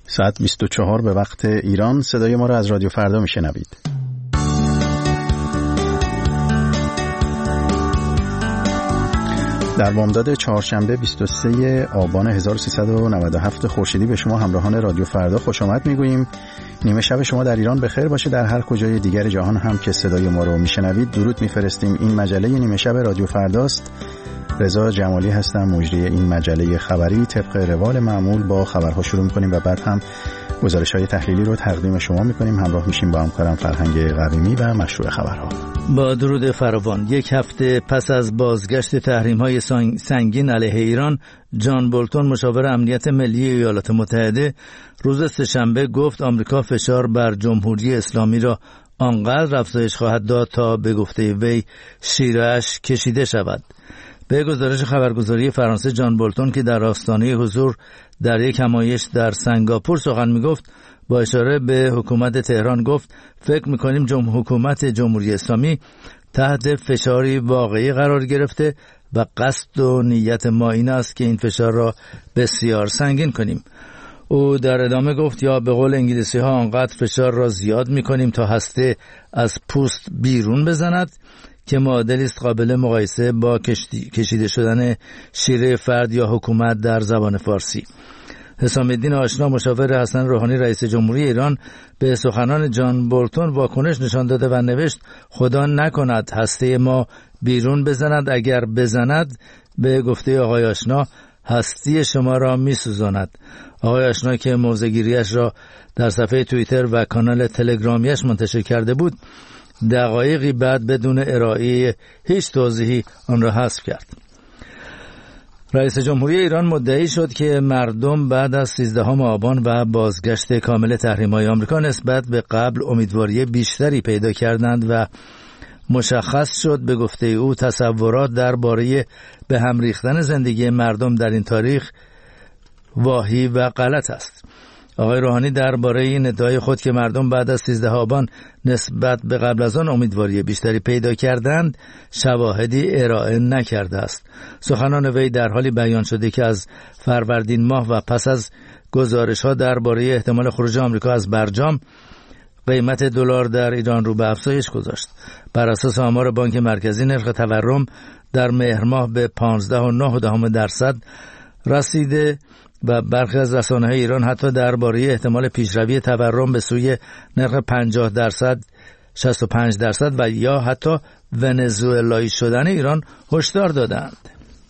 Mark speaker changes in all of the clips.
Speaker 1: ساعت 24 به وقت ایران. صدای ما را از رادیو فردا میشنوید. در بامداد چهارشنبه 23 آبان 1397 خورشیدی به شما همراهان رادیو فردا خوش آمد میگوییم. نیمه شب شما در ایران بخیر باشه. در هر کجای دیگر جهان هم که صدای ما رو میشنوید درود میفرستیم. این مجله نیمه شب رادیو فرداست. رضا جمالی هستم، مجری این مجله خبری. طبق روال معمول با خبرها شروع میکنیم و بعد هم گزارش‌های تحلیلی رو تقدیم شما میکنیم. همراه میشیم با همکارم فرهنگ قویمی و مشروع خبرها.
Speaker 2: با درود فراوان. یک هفته پس از بازگشت تحریم‌های سنگین علیه ایران، جان بولتون مشاور امنیت ملی ایالات متحده روز سه‌شنبه گفت آمریکا فشار بر جمهوری اسلامی را آنقدر افزایش خواهد داد تا به گفته وی شیره‌اش کشیده شود. به گزارش خبرگزاری فرانسه، جان بولتون که در آستانه حضور در یک همایش در سنگاپور سخن میگفت، با اشاره به حکومت تهران گفت فکر میکنیم حکومت جمهوری اسلامی تحت فشاری واقعی قرار گرفته و قصد و نیت ما این است که این فشار را بسیار سنگین کنیم. او در ادامه گفت یا به قول انگلیسی ها آنقدر فشار را زیاد میکنیم تا هسته از پوست بیرون بزند که معادلی است قابل مقایسه با کشیده شدن شیره فرد یا حکومت در زبان فارسی. حسام الدین آشنا مشاور حسن روحانی رئیس جمهوری ایران به سخنان جان بولتون واکنش نشان داده و نوشت خدا نکند هسته ما بیرون بزند، اگر بزند به گفته آقای آشنا هستی شما را میسوزاند. آقای آشنا که موضع‌گیری‌اش را در صفحه توییتر و کانال تلگرامیش منتشر کرده بود، دقایقی بعد بدون ارائه هیچ توضیحی آن را حذف کرد. رئیس جمهوری ایران مدعی شد که مردم بعد از 13 آبان و بازگشت کامل تحریم‌های آمریکا نسبت به قبل امیدواری بیشتری پیدا کردند و مشخص شد به گفته او تصورات درباره به هم ریختن زندگی مردم در این تاریخ واهی و غلط است. آقای روحانی درباره این ادعای خود که مردم بعد از 13 آبان نسبت به قبل از آن امیدواری بیشتری پیدا کردند شواهدی ارائه نکرده است. سخنان وی در حالی بیان شده که از فروردین ماه و پس از گزارش‌ها درباره احتمال خروج آمریکا از برجام، قیمت دلار در ایران رو به افزایش گذاشت. بر اساس آمار بانک مرکزی نرخ تورم در مهر ماه به 15.9% رسیده و برخی از رسانه‌های ایران حتی درباره احتمال پیشروی تورم به سوی نرخ 50%، 65% و یا حتی ونزوئلایی شدن ایران هشدار دادند.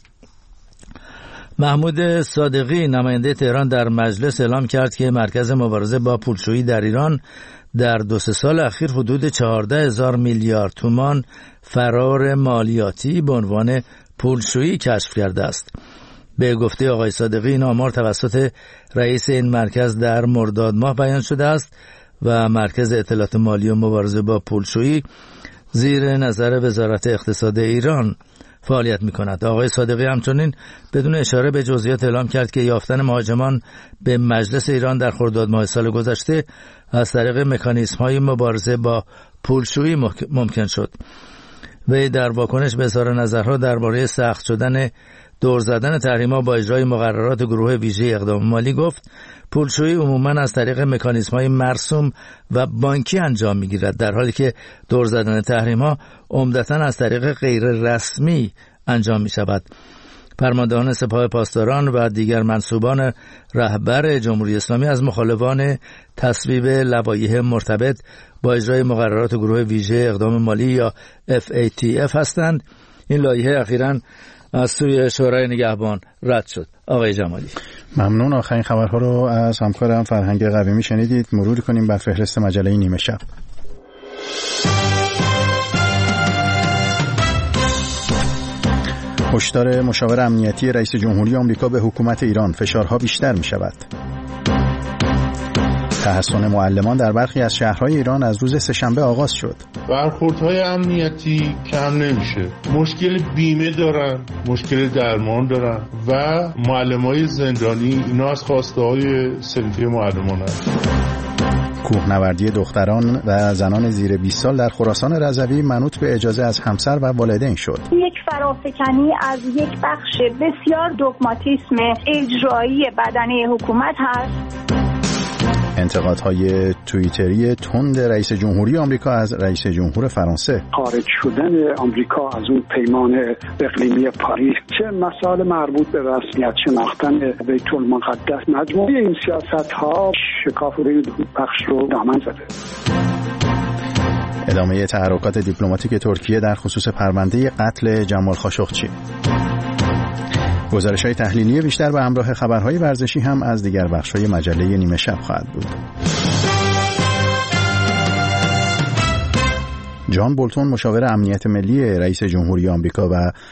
Speaker 2: محمود صادقی نماینده تهران در مجلس اعلام کرد که مرکز مبارزه با پولشویی در ایران در 2-3 سال اخیر حدود 14,000 میلیارد تومان فرار مالیاتی به عنوان پولشویی کشف کرده است. به گفته آقای صادقی این آمار توسط رئیس این مرکز در مرداد ماه بیان شده است و مرکز اطلاعات مالی و مبارزه با پولشویی زیر نظر وزارت اقتصاد ایران فعالیت می‌کند. آقای صادقی همچنین بدون اشاره به جزئیات اعلام کرد که یافتن مهاجمان به مجلس ایران در خرداد ماه سال گذشته از طریق مکانیزم‌های مبارزه با پولشویی ممکن شد. وی در واکنش به اظهار نظرها درباره سخت شدن دور زدن تحریم‌ها با اجرای مقررات گروه ویژه اقدام مالی گفت پولشویی عموماً از طریق مکانیزم‌های مرسوم و بانکی انجام می‌گیرد، در حالی که دور زدن تحریم‌ها عمدتاً از طریق غیر رسمی انجام می‌شود. فرماندهان سپاه پاسداران و دیگر منصوبان رهبر جمهوری اسلامی از مخالفان تصویب لوایح مرتبط با اجرای مقررات گروه ویژه اقدام مالی یا FATF هستند. این لایحه اخیراً از سوی شورای نگهبان رد شد. آقای جمالی
Speaker 1: ممنون. آخرین خبرها رو از همکارم فرهنگ قویمی شنیدید. مرور کنیم بر فهرست مجله نیمه شب. هشدار مشاور امنیتی رئیس جمهوری آمریکا به حکومت ایران: فشارها بیشتر می شود. تحصن معلمان در برخی از شهرهای ایران از روز سه‌شنبه آغاز شد.
Speaker 3: برخوردهای امنیتی کم نمیشه. مشکل بیمه دارن، مشکل درمان دارن و معلمای زندانی اینا از خواسته های صنفی معلمان هست.
Speaker 1: کوهنوردی دختران و زنان زیر 20 سال در خراسان رضوی منوط به اجازه از همسر و والدین شد.
Speaker 4: یک فرافکنی از یک بخش بسیار دوگماتیسم اجرایی بدنه حکومت هست.
Speaker 1: انتقادهای توییتری تند رئیس جمهوری آمریکا از رئیس جمهور فرانسه.
Speaker 5: خارج شدن آمریکا از اون پیمان اقلیمی پاریس، چه مسائل مربوط به رسمیت شناختن بیت المقدس، مجموعه این سیاست‌ها شکاف روی بخش رو دامن زده.
Speaker 1: ادامه تحرکات دیپلماتیک ترکیه در خصوص پرونده قتل جمال خاشقچی. گزارش‌های تحلیلی بیشتر به همراه خبرهای ورزشی هم از دیگر بخش‌های مجله نیمه شب خواهد بود. جان بولتون مشاور امنیت ملی رئیس جمهوری آمریکا و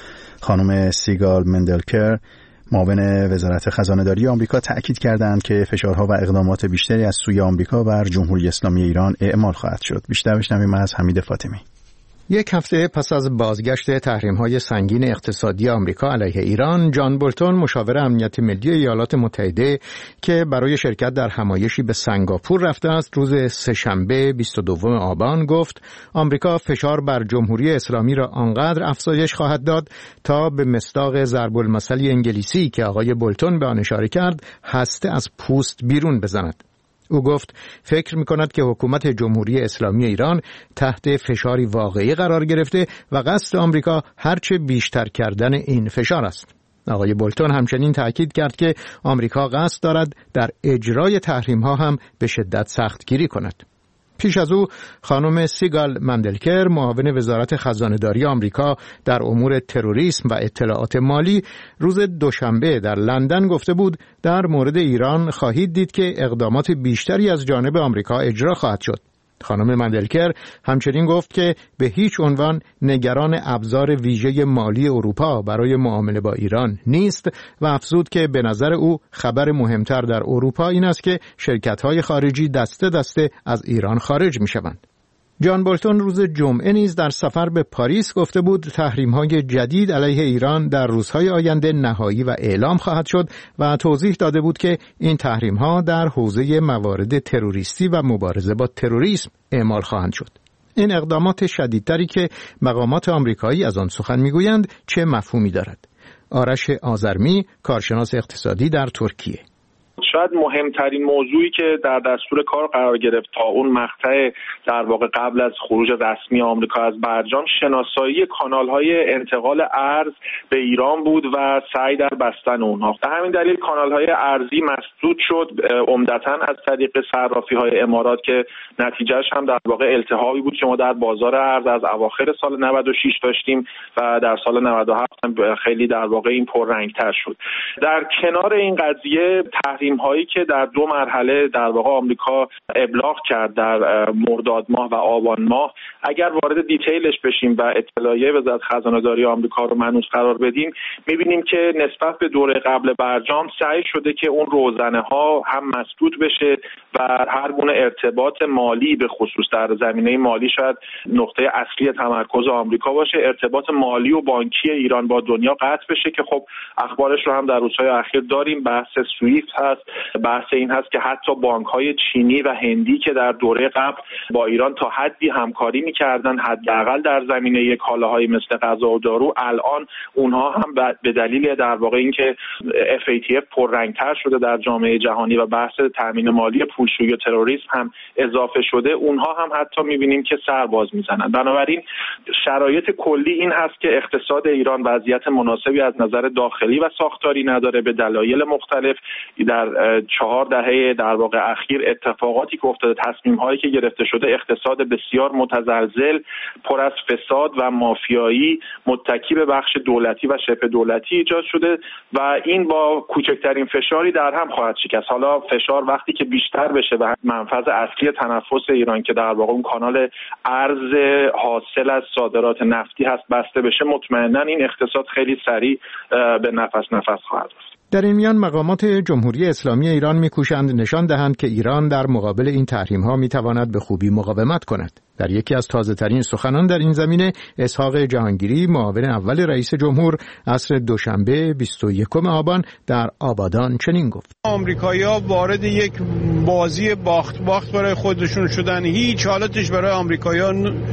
Speaker 1: خانم سیگال مندلکر معاون وزارت خزانه‌داری آمریکا تأکید کردند که فشارها و اقدامات بیشتری از سوی آمریکا بر جمهوری اسلامی ایران اعمال خواهد شد. بیشتر بشنویم از حمید فاطمی.
Speaker 6: یک هفته پس از بازگشت تحریم‌های سنگین اقتصادی آمریکا علیه ایران، جان بولتون مشاور امنیت ملی ایالات متحده که برای شرکت در همایشی به سنگاپور رفته است، روز سه‌شنبه 22 آبان گفت آمریکا فشار بر جمهوری اسلامی را آنقدر افزایش خواهد داد تا به مصداق ضرب المثل انگلیسی که آقای بولتون به آن اشاره کرد، هسته از پوست بیرون بزند. او گفت فکر می‌کند که حکومت جمهوری اسلامی ایران تحت فشاری واقعی قرار گرفته و قصد آمریکا هرچه بیشتر کردن این فشار است. آقای بولتون همچنین تأکید کرد که آمریکا قصد دارد در اجرای تحریم‌ها هم به شدت سختگیری کند. پیش از او خانم سیگال مندلکر معاون وزارت خزانه‌داری آمریکا در امور تروریسم و اطلاعات مالی روز دوشنبه در لندن گفته بود در مورد ایران خواهید دید که اقدامات بیشتری از جانب آمریکا اجرا خواهد شد. خانم مندلکر همچنین گفت که به هیچ عنوان نگران ابزار ویژه مالی اروپا برای معامله با ایران نیست و افزود که به نظر او خبر مهمتر در اروپا این است که شرکت‌های خارجی دسته دسته از ایران خارج می‌شوند. جان بولتون روز جمعه نیز در سفر به پاریس گفته بود تحریم‌های جدید علیه ایران در روزهای آینده نهایی و اعلام خواهد شد و توضیح داده بود که این تحریم‌ها در حوزه موارد تروریستی و مبارزه با تروریسم اعمال خواهند شد. این اقدامات شدیدتری که مقامات آمریکایی از آن سخن می‌گویند چه مفهومی دارد؟ آرش آذرمی، کارشناس اقتصادی در ترکیه.
Speaker 7: شاید مهمترین موضوعی که در دستور کار قرار گرفت تا اون مقطع در واقع قبل از خروج رسمی آمریکا از برجام، شناسایی کانال‌های انتقال ارز به ایران بود و سعی در بستن اونها. به همین دلیل کانال‌های ارزی مسدود شد، عمدتاً از طریق صرافی‌های امارات که نتیجهش هم در واقع التهابی بود که ما در بازار ارز از اواخر سال 96 داشتیم و در سال 97 هم خیلی در واقع این پررنگ‌تر شد. در کنار این قضیه هایی که در دو مرحله در واقع آمریکا ابلاغ کرد در مرداد ماه و آبان ماه، اگر وارد دیتیلش بشیم و اطلاعیه وزارت خزانه‌داری آمریکا رو منوط قرار بدیم، می‌بینیم که نسبت به دوره قبل برجام سعی شده که اون روزنه‌ها هم مسدود بشه و هر گونه ارتباط مالی به خصوص در زمینه مالی شاید نقطه اصلی تمرکز آمریکا باشه، ارتباط مالی و بانکی ایران با دنیا قطع بشه که خب اخبارش رو هم در روزهای اخیر داریم. بحث سویفت هست، بحث این هست که حتی بانک‌های چینی و هندی که در دوره قبل با ایران تا حدی همکاری می‌کردن، حداقل در زمینه کالاهای مثل غذا و دارو، الان اونها هم به دلیل در واقع اینکه FATF پررنگ‌تر شده در جامعه جهانی و بحث تامین مالی پولشویی و تروریسم هم اضافه شده، اونها هم حتی می‌بینیم که سر باز می‌زنن. بنابراین شرایط کلی این هست که اقتصاد ایران وضعیت مناسبی از نظر داخلی و ساختاری نداره به دلایل مختلف. در 4 دهه در واقع اخیر اتفاقاتی که افتاده، تصمیم‌هایی که گرفته شده، اقتصاد بسیار متزلزل، پر از فساد و مافیایی، متکی به بخش دولتی و شبه دولتی ایجاد شده و این با کوچکترین فشاری در هم خواهد شکست. حالا فشار وقتی که بیشتر بشه و منفذ اصلی تنفس ایران که در واقع اون کانال ارز حاصل از صادرات نفتی هست بسته بشه، مطمئنا این اقتصاد خیلی سریع به نفس خواهد رفت.
Speaker 6: در این میان مقامات جمهوری اسلامی ایران می‌کوشند نشان دهند که ایران در مقابل این تحریم‌ها می‌تواند به خوبی مقاومت کند. در یکی از تازه‌ترین سخنان در این زمینه، اسحاق جهانگیری، معاون اول رئیس جمهور، عصر دوشنبه 21 آبان در آبادان چنین گفت:
Speaker 8: آمریکایی‌ها وارد یک بازی باخت برای خودشون شدن. هیچ حالتش برای آمریکایی‌ها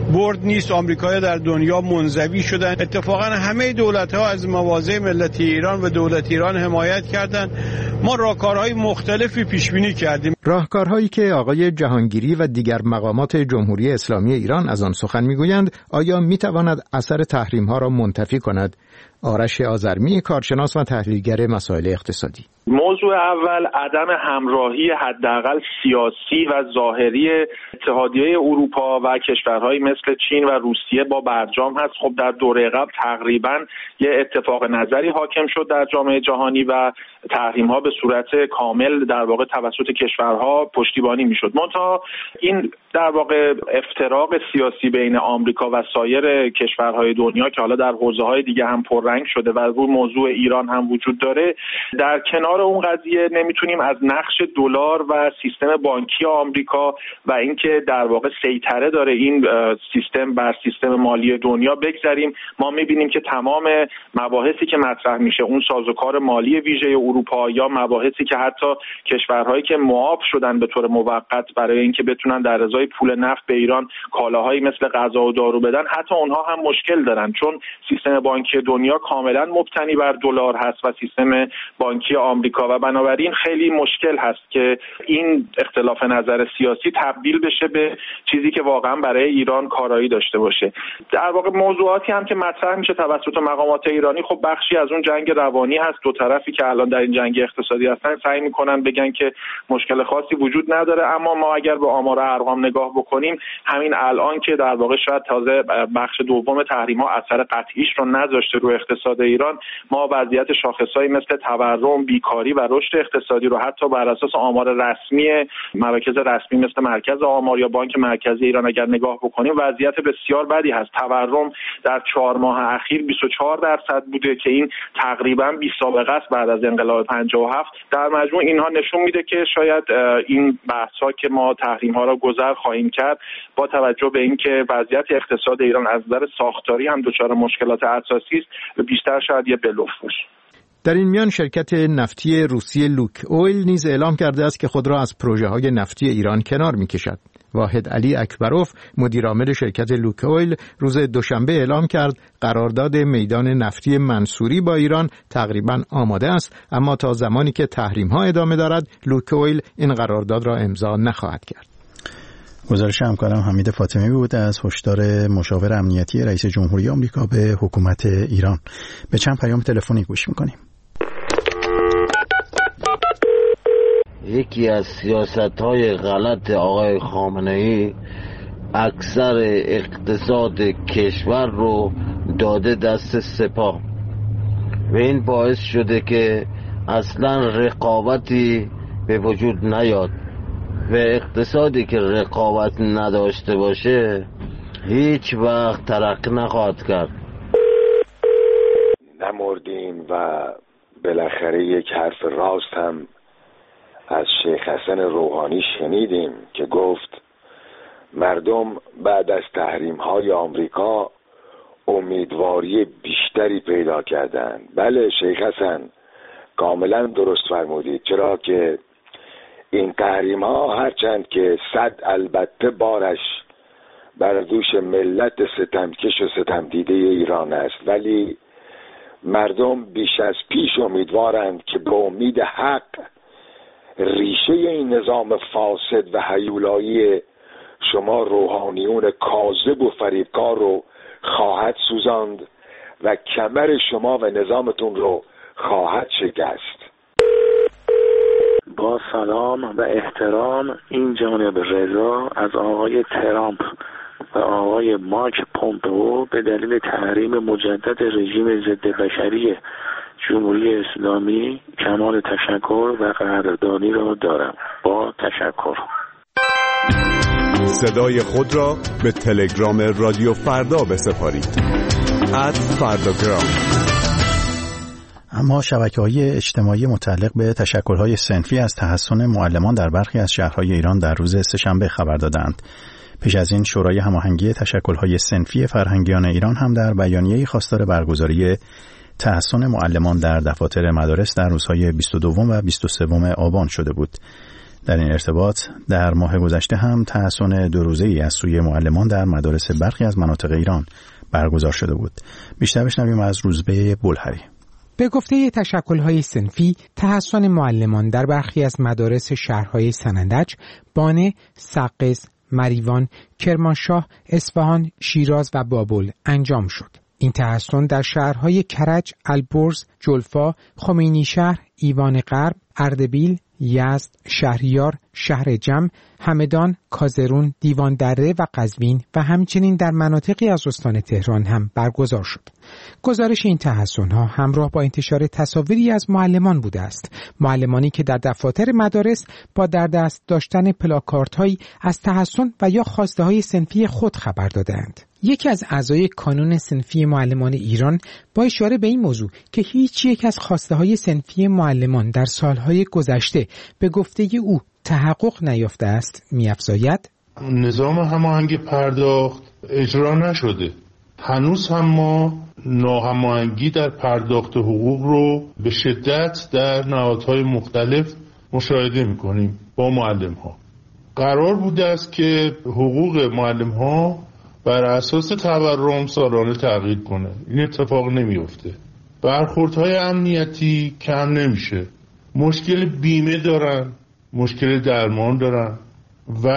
Speaker 8: برد نیست. آمریکایی‌ها در دنیا منزوی شدن. اتفاقا همه دولت‌ها از مواضع ملت ایران و دولت ایران حمایت کردند. ما راهکارهای مختلفی پیش بینی کردیم.
Speaker 6: راهکارهایی که آقای جهانگیری و دیگر مقامات جمهوری اسلامی ایران از آن سخن میگویند، آیا میتواند اثر تحریم‌ها را منتفی کند؟ آرش آذرمی، کارشناس و تحلیلگر مسائل اقتصادی.
Speaker 7: موضوع اول عدم همراهی حداقل سیاسی و ظاهری اتحادیه اروپا و کشورهای مثل چین و روسیه با برجام هست. خب در دوره قبل تقریبا یه اتفاق نظری حاکم شد در جامعه جهانی و تحریم‌ها به صورت کامل در واقع توسط کشورها پشتیبانی میشد. منتها این در واقع افتراق سیاسی بین آمریکا و سایر کشورهای دنیا که حالا در حوزه‌های دیگه هم پررنگ شده و رو موضوع ایران هم وجود داره، در کنار اون قضیه نمیتونیم از نقش دلار و سیستم بانکی آمریکا و اینکه در واقع سیطره داره این سیستم بر سیستم مالی دنیا بگذریم. ما میبینیم که تمام مباحثی که مطرح میشه، اون سازوکار مالی ویژه اروپا یا مباحثی که حتی کشورهایی که معاف شدن به طور موقت برای اینکه بتونن در ازای پول نفت به ایران کالاهایی مثل غذا و دارو بدن، حتی اونها هم مشکل دارن، چون سیستم بانکی دنیا کاملا مبتنی بر دلار هست و سیستم بانکی آمریکا و بنابراین خیلی مشکل هست که این اختلاف نظر سیاسی تبدیل بشه به چیزی که واقعا برای ایران کارایی داشته باشه. در واقع موضوعاتی هم که مطرح میشه توسط مقامات ایرانی خب بخشی از اون جنگ روانی هست. دو طرفی که الان در این جنگ اقتصادی هستن سعی میکنن بگن که مشکل خاصی وجود نداره، اما ما اگر به آمار ارقام نگاه بکنیم همین الان که در واقع شاید تازه بخش دوم تحریم‌ها اثر قطعیش رو نذاشته رو اقتصاد ایران، ما وضعیت شاخص‌هایی مثل تورم، بیکاری و رشد اقتصادی رو حتی بر اساس آمار رسمی مراکز رسمی مثل مرکز آمار یا بانک مرکزی ایران اگر نگاه بکنیم وضعیت بسیار بدی هست. تورم در 4 ماه اخیر 24% بوده که این تقریبا بی سابقه است بعد از انقلاب 57. در مجموع اینها نشون میده که شاید این بحث‌ها که ما تحریم‌ها را گذر خواهیم کرد با توجه به اینکه وضعیت اقتصاد ایران از نظر ساختاری هم دچار مشکلات اساسی است، بیشتر شاید یه بلوف باشه.
Speaker 6: در این میان شرکت نفتی روسیه لوک اویل نیز اعلام کرده است که خود را از پروژه‌های نفتی ایران کنار می‌کشد. واحد علی اکبروف، مدیر عامل شرکت لوک اویل، روز دوشنبه اعلام کرد قرارداد میدان نفتی منصوری با ایران تقریباً آماده است، اما تا زمانی که تحریم‌ها ادامه دارد لوک اویل این قرارداد را امضا نخواهد کرد.
Speaker 1: گزارش همکارم حمید فاطمی بود از هشدار مشاور امنیتی رئیس جمهوری آمریکا به حکومت ایران. به چند پیام تلفنی گوش می‌کنیم.
Speaker 9: یکی از سیاست‌های غلط آقای خامنه‌ای اکثر اقتصاد کشور رو داده دست سپاه و این باعث شده که اصلا رقابتی به وجود نیاد و اقتصادی که رقابت نداشته باشه هیچ وقت ترقی نخواهد کرد.
Speaker 10: نمردیم و بالاخره یک حرف راست هم از شیخ حسن روحانی شنیدیم که گفت مردم بعد از تحریم‌های آمریکا امیدواری بیشتری پیدا کردند. بله شیخ حسن کاملا درست فرمودید، چرا که این تحریم‌ها هرچند که صد البته بارش بر دوش ملت ستمکش و ستمدیده ایران است، ولی مردم بیش از پیش امیدوارند که به امید حق ریشه این نظام فاسد و هیولایی شما روحانیون کاذب و فریبکار رو خواهد سوزاند و کمر شما و نظامتون رو خواهد شکست.
Speaker 11: با سلام و احترام، این جانب رضا از آقای ترامپ و آقای مایک پومپئو به دلیل تحریم مجدد رژیم ضد بشری جمهوری اسلامی کمال تشکر و قدردانی را دارم. با تشکر.
Speaker 12: صدای خود را به تلگرام رادیو فردا بسپارید. @فرداگرام.
Speaker 1: اما شبکه‌های اجتماعی متعلق به تشکل‌های صنفی از تحسن معلمان در برخی از شهرهای ایران در روز سه‌شنبه خبر دادند. پیش از این شورای هماهنگی تشکل‌های صنفی فرهنگیان ایران هم در بیانیه‌ای خواستار برگزاری تحسن معلمان در دفاتر مدارس در روزهای 22 و 23 آبان شده بود. در این ارتباط در ماه گذشته هم تحصن 2 روزه‌ای از سوی معلمان در مدارس برخی از مناطق ایران برگزار شده بود. بیشتر بشنویم از روزبه بلحری.
Speaker 13: به گفته تشکل‌های صنفی، تحصن معلمان در برخی از مدارس شهرهای سنندج، بانه، سقز، مریوان، کرمانشاه، اصفهان، شیراز و بابل انجام شد. این تحصن در شهرهای کرج، البرز، جلفا، خمینیشهر، ایوان غرب، اردبیل، یزد، شهریار، شهر جم، همدان، کازرون، دیوان دره و قزوین و همچنین در مناطقی از استان تهران هم برگزار شد. گزارش این تحصن‌ها همراه با انتشار تصاویری از معلمان بوده است. معلمانی که در دفاتر مدارس با در دست داشتن پلاکاردهایی از تحصن و یا خواسته‌های صنفی خود خبر دادند. یکی از اعضای کانون صنفی معلمان ایران با اشاره به این موضوع که هیچ یک از خواسته‌های صنفی معلمان در سالهای گذشته به گفته او تحقق نیافته است می‌افزاید:
Speaker 3: نظام هماهنگی پرداخت اجرا نشده. هنوز هم ما ناهماهنگی در پرداخت حقوق رو به شدت در نهادهای مختلف مشاهده می‌کنیم با معلم‌ها. قرار بوده است که حقوق معلم‌ها بر اساس تورم سالانه تغییر کنه. این اتفاق نمیفته. برخوردهای امنیتی کم نمیشه. مشکل بیمه دارن، مشکل درمان دارن و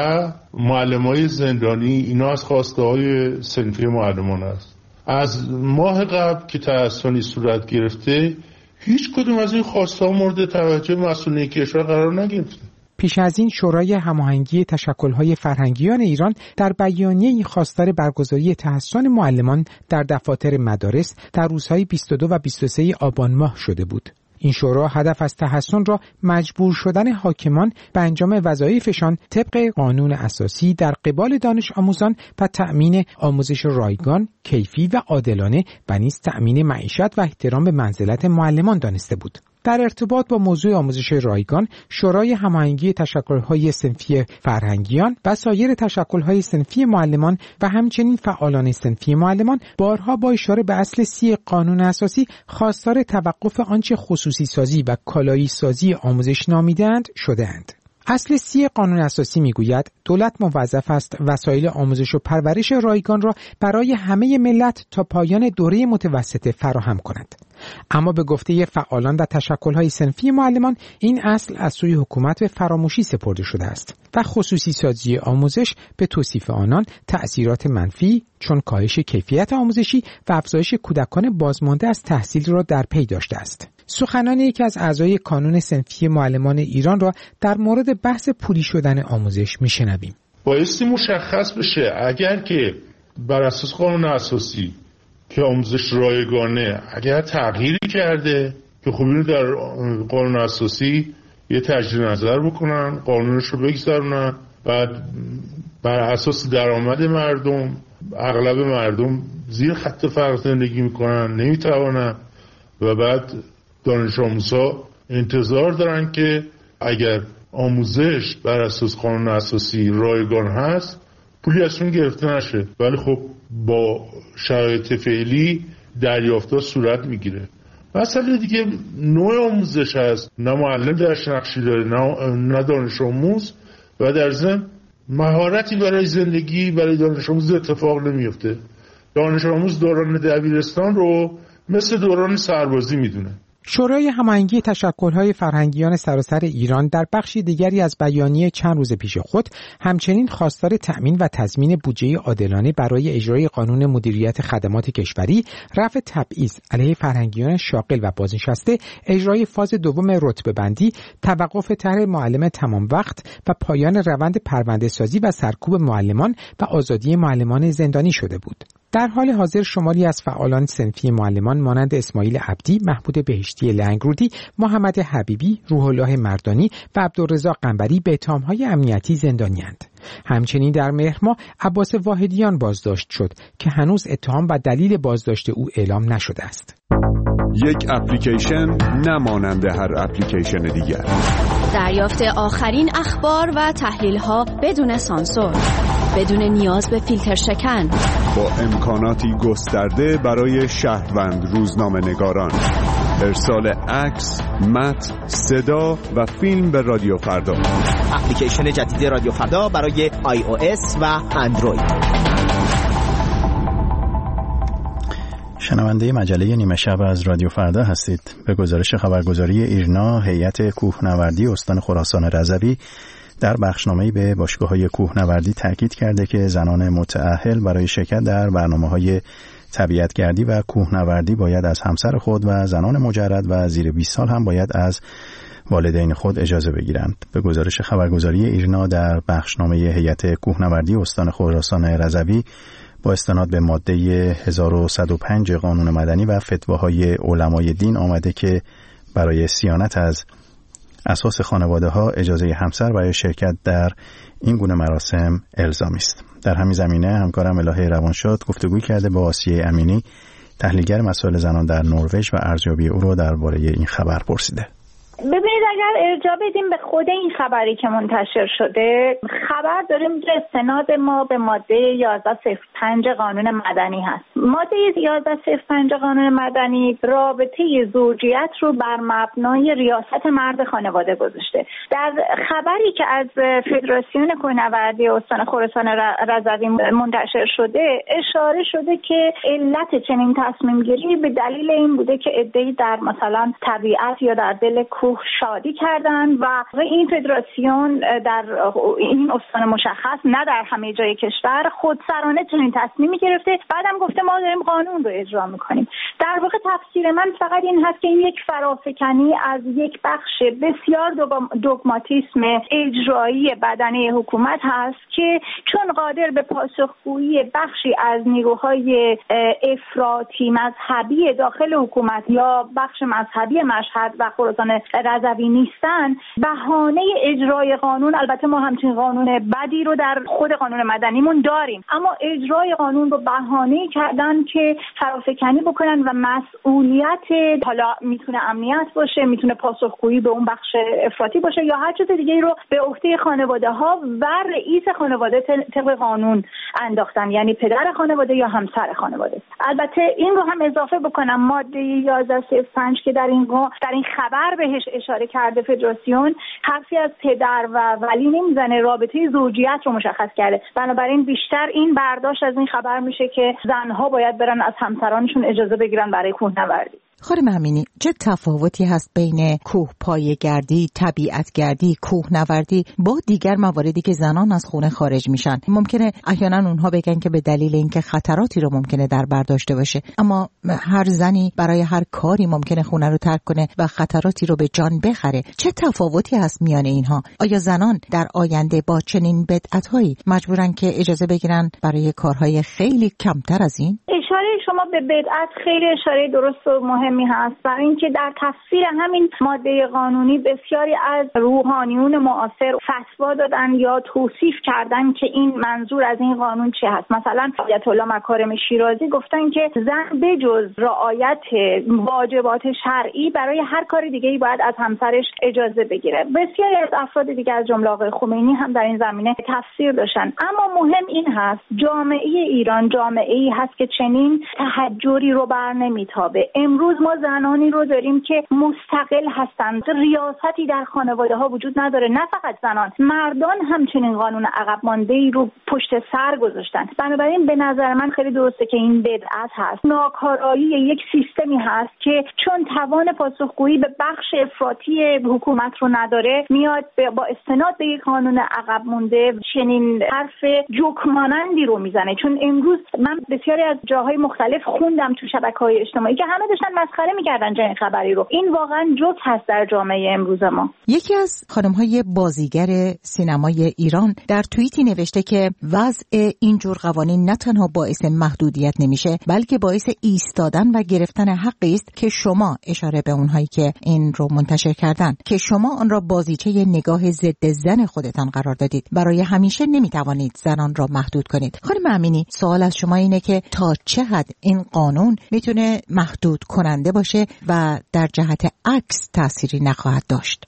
Speaker 3: معلمای زندانی اینا از خواسته های صنفی معلمان است. از ماه قبل که تحصنی صورت گرفته هیچ کدوم از این خواسته ها مورد توجه مسئولین کشور قرار نگرفته.
Speaker 13: پیش از این شورای هماهنگی تشکل‌های فرهنگیان ایران در بیانیه‌ای خواستار برگزاری تحصن معلمان در دفاتر مدارس در روزهای 22 و 23 آبان ماه شده بود. این شورا هدف از تحصن را مجبور شدن حاکمان به انجام وظایفشان طبق قانون اساسی در قبال دانش آموزان و تأمین آموزش رایگان، کیفی و عادلانه و نیز تأمین معیشت و احترام به منزلت معلمان دانسته بود. در ارتباط با موضوع آموزش رایگان، شورای هماهنگی تشکل‌های صنفی فرهنگیان و سایر تشکل‌های صنفی معلمان و همچنین فعالان صنفی معلمان بارها با اشاره به اصل 30 قانون اساسی خواستار توقف آنچه خصوصی سازی و کالایی سازی آموزش نامیدند شده‌اند. اصل 30 قانون اساسی میگوید دولت موظف است وسایل آموزش و پرورش رایگان را برای همه ملت تا پایان دوره متوسطه فراهم کند. اما به گفته فعالان و تشکل‌های صنفی معلمان این اصل از سوی حکومت به فراموشی سپرده شده است و خصوصی سازی آموزش به توصیف آنان تأثیرات منفی چون کاهش کیفیت آموزشی و افزایش کودکان بازمانده از تحصیل را در پی داشته است. سخنان یکی از اعضای کانون صنفی معلمان ایران را در مورد بحث پولی شدن آموزش میشنویم.
Speaker 3: بایستی مشخص بشه اگر که بر اساس قانون اساسی که آموزش رایگانه اگر تغییری کرده که خب اینو در قانون اساسی یه تجدید نظر بکنن، قانونش رو بگذارونن، بعد بر اساس درآمد مردم، اغلب مردم زیر خط فقر زندگی میکنن، نمیتوانن و بعد دانش آموزها انتظار دارن که اگر آموزش بر اساس قانون اساسی رایگان هست پولی ازشون گرفته نشه، ولی خب با شرایط فعلی دریافت‌ها صورت میگیره. مسئله دیگه نوع آموزش هست، نه معلم درش نقشی داره نه دانش آموز و در ضمن مهارتی برای زندگی برای دانش آموز اتفاق نمیفته. دانش آموز دوران دبیرستان رو مثل دوران سربازی میدونه.
Speaker 13: شورای هماهنگی تشکل‌های فرهنگیان سراسر ایران در بخشی دیگری از بیانیه چند روز پیش خود همچنین خواستار تأمین و تضمین بودجه عادلانه برای اجرای قانون مدیریت خدمات کشوری، رفع تبعیض علیه فرهنگیان شاغل و بازنشسته، اجرای فاز دوم رتبه‌بندی، توقف طرح معلم تمام وقت و پایان روند پرونده سازی و سرکوب معلمان و آزادی معلمان زندانی شده بود. در حال حاضر شماری از فعالان صنفی معلمان مانند اسماعیل عبدی، محمود بهشتی لنگرودی، محمد حبیبی، روح الله مردانی و عبدالرضا قنبری به اتهام‌های امنیتی زندانی‌اند. همچنین در مهر ماه عباس واحدیان بازداشت شد که هنوز اتهام و دلیل بازداشت او اعلام نشده است.
Speaker 12: یک اپلیکیشن نمانند هر اپلیکیشن دیگر.
Speaker 14: دریافت آخرین اخبار و تحلیل‌ها بدون سانسور، بدون نیاز به فیلتر شکن،
Speaker 12: با امکاناتی گسترده برای شهروند روزنامه‌نگاران. ارسال عکس، متن، صدا و فیلم به رادیو فردا.
Speaker 15: اپلیکیشن جدید رادیو فردا برای iOS و اندروید.
Speaker 1: شنونده مجله نیمه شب از رادیو فردا هستید. به گزارش خبرگزاری ایرنا، هیئت کوهنوردی استان خراسان رضوی در بخشنامه‌ای به باشگاه‌های کوهنوردی تاکید کرده که زنان متأهل برای شرکت در برنامه‌های طبیعتگردی و کوهنوردی باید از همسر خود و زنان مجرد و زیر 20 سال هم باید از والدین خود اجازه بگیرند. به گزارش خبرگزاری ایرنا، در بخشنامه هیئت کوهنوردی استان خراسان رضوی با استناد به ماده 1105 قانون مدنی و فتواهای علمای دین آمده که برای صیانت از اساس خانواده‌ها اجازه همسر برای شرکت در این گونه مراسم الزامی است. در همین زمینه همکارم الهه روانشاد گفتگو کرده با آسیه امینی، تحلیلگر مسائل زنان در نروژ، و ارزیابی او را درباره این خبر پرسیده.
Speaker 4: ببینید، اگر ارجاع بدیم به خود این خبری که منتشر شده، خبر داریم که استناد ما به ماده 1105 قانون مدنی هست. ماده 1105 قانون مدنی رابطه زوجیت رو بر مبنای ریاست مرد خانواده گذاشته. در خبری که از فدراسیون کوهنوردی استان خراسان رضوی منتشر شده، اشاره شده که علت چنین تصمیم گیری به دلیل این بوده که عده‌ای در مثلا طبیعت یا در دل کوه شادی کردن و این فدراسیون در این استان مشخص، نه در همه جای کشور، خودسرانه چنین تصمیمی گرفته. بعدم گفته ما داریم قانون رو اجرا میکنیم. در واقع تفسیر من فقط این هست که این یک فرافکنی از یک بخش بسیار دوگماتیسم اجرایی بدنه حکومت هست که چون قادر به پاسخگویی بخشی از نیروهای افراطی مذهبی داخل حکومت یا بخش مذهبی مشهد و خراسان رضوی نیستن، بهانه اجرای قانون، البته ما همچین قانون بدی رو در خود قانون مدنیمون داریم، اما اجرای قانون رو بهانه کردن که فرافکنی بکنن و مسئولیت، حالا میتونه امنیت باشه، میتونه پاسخگویی به اون بخش افراطی باشه یا هر چیز دیگه‌ای رو به عهده خانواده ها و رئیس خانواده طبق قانون انداختن، یعنی پدر خانواده یا همسر خانواده. البته این رو هم اضافه بکنم، ماده 1105 که در این خبر بهش اشاره کرده فدراسیون، حرفی از پدر و ولی نمیزنه، رابطه زوجیت رو مشخص کرده. بنابراین بیشتر این برداشت از این خبر میشه که زنها باید برن از همسرانشون اجازه بگیرن برای کوهنوردی.
Speaker 16: خانم امینی، چه تفاوتی هست بین کوهپایه‌گردی، طبیعتگردی، کوهنوردی با دیگر مواردی که زنان از خونه خارج میشن؟ ممکنه احیانا اونها بگن که به دلیل اینکه خطراتی رو ممکنه در بر داشته باشه، اما هر زنی برای هر کاری ممکنه خونه رو ترک کنه و خطراتی رو به جان بخره. چه تفاوتی هست میان اینها؟ آیا زنان در آینده با چنین بدعت‌هایی مجبورن که اجازه بگیرن برای کارهای خیلی کمتر از این؟
Speaker 4: اشاره شما به بدعت خیلی اشاره درست و مهمی هست، برای اینکه در تفسیر همین ماده قانونی بسیاری از روحانیون معاصر فتوا دادن یا توصیف کردن که این منظور از این قانون چه هست. مثلا آیت الله مکارم شیرازی گفتن که زن بجز رعایت واجبات شرعی برای هر کار دیگه‌ای باید از همسرش اجازه بگیره. بسیاری از افراد دیگه از جمله آقای خمینی هم در این زمینه تفسیر داشتن. اما مهم این هست جامعه ایران جامعه‌ای هست که چنین تحجری رو بر نمیتابه. امروز ما زنانی رو داریم که مستقل هستند، ریاستی در خانواده ها وجود نداره. نه فقط زنان، مردان همچنین قانون عقب مانده‌ای رو پشت سر گذاشتن. بنابراین به نظر من خیلی درسته که این بدعت هست، ناکارایی یک سیستمی هست که چون توان پاسخگویی به بخش افراطی حکومت رو نداره، میاد با استناد به یک قانون عقب مونده چنین حرف جوکمانندی رو میزنه. چون امروز من بسیاری از جاهای مختلف خوندم تو شبکه‌های اجتماعی که همه داشتن مسخره می‌کردن چنین خبری رو. این واقعا جوک هست در جامعه امروز ما.
Speaker 16: یکی از خانم‌های بازیگر سینمای ایران در توییتی نوشته که وضع اینجور قوانین نه تنها باعث محدودیت نمیشه، بلکه باعث ایستادن و گرفتن حقی است که شما، اشاره به اونهایی که این رو منتشر کردن، که شما آن را بازیچه نگاه ضد زن خودتان قرار دادید. برای همیشه نمیتوانید زنان را محدود کنید. خانم امینی، سوال از شما اینه که تا چه حد این قانون میتونه محدود کننده باشه و در جهت عکس تأثیری نخواهد داشت؟
Speaker 4: ببینید،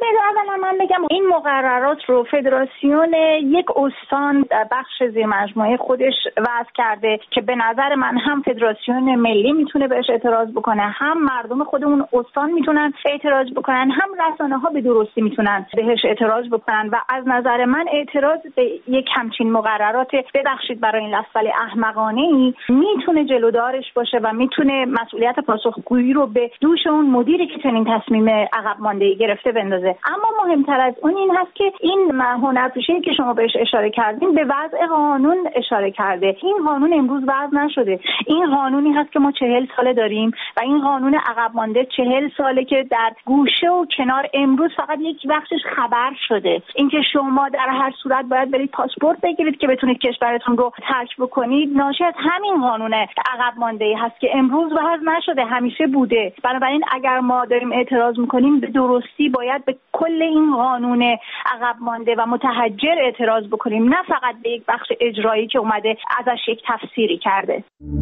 Speaker 4: ببینید اولا من بگم این مقررات رو فدراسیون یک استان بخش زیر مجموعه خودش وضع کرده که به نظر من هم فدراسیون ملی میتونه بهش اعتراض بکنه، هم مردم خودمون استان میتونن اعتراض بکنن، هم رسانه ها به درستی میتونن بهش اعتراض بکنن و از نظر من اعتراض به یک همچین مقررات ببخشید برای این لفظ احمقانه‌ای میتونه جلودارش باشه و میتونه مسئولیت پاسخگویی رو به دوش اون مدیری که چنین تصمیم عقب مانده‌ای گرفته بندازه. اما مهمتر از اون این هست که این هنرپیشه‌ای که شما بهش اشاره کردین به وضع قانون اشاره کرده. این قانون امروز وضع نشده. این قانونی هست که ما 40 ساله داریم و این قانون عقب مانده 40 ساله که در گوشه و کنار امروز فقط یک بخشش خبر شده. اینکه شما در هر صورت باید برید پاسپورت بگیرید که بتونید کشورتون رو ترک بکنید ناشی از همین قانون عقب مانده‌ای هست که امروز وضع نشده، همیشه بوده. بنابراین اگر ما داریم اعتراض میکنیم به درستی باید به کل این قانون عقب مانده و متحجر اعتراض بکنیم، نه فقط به یک بخش اجرایی که اومده ازش یک تفسیری کرده.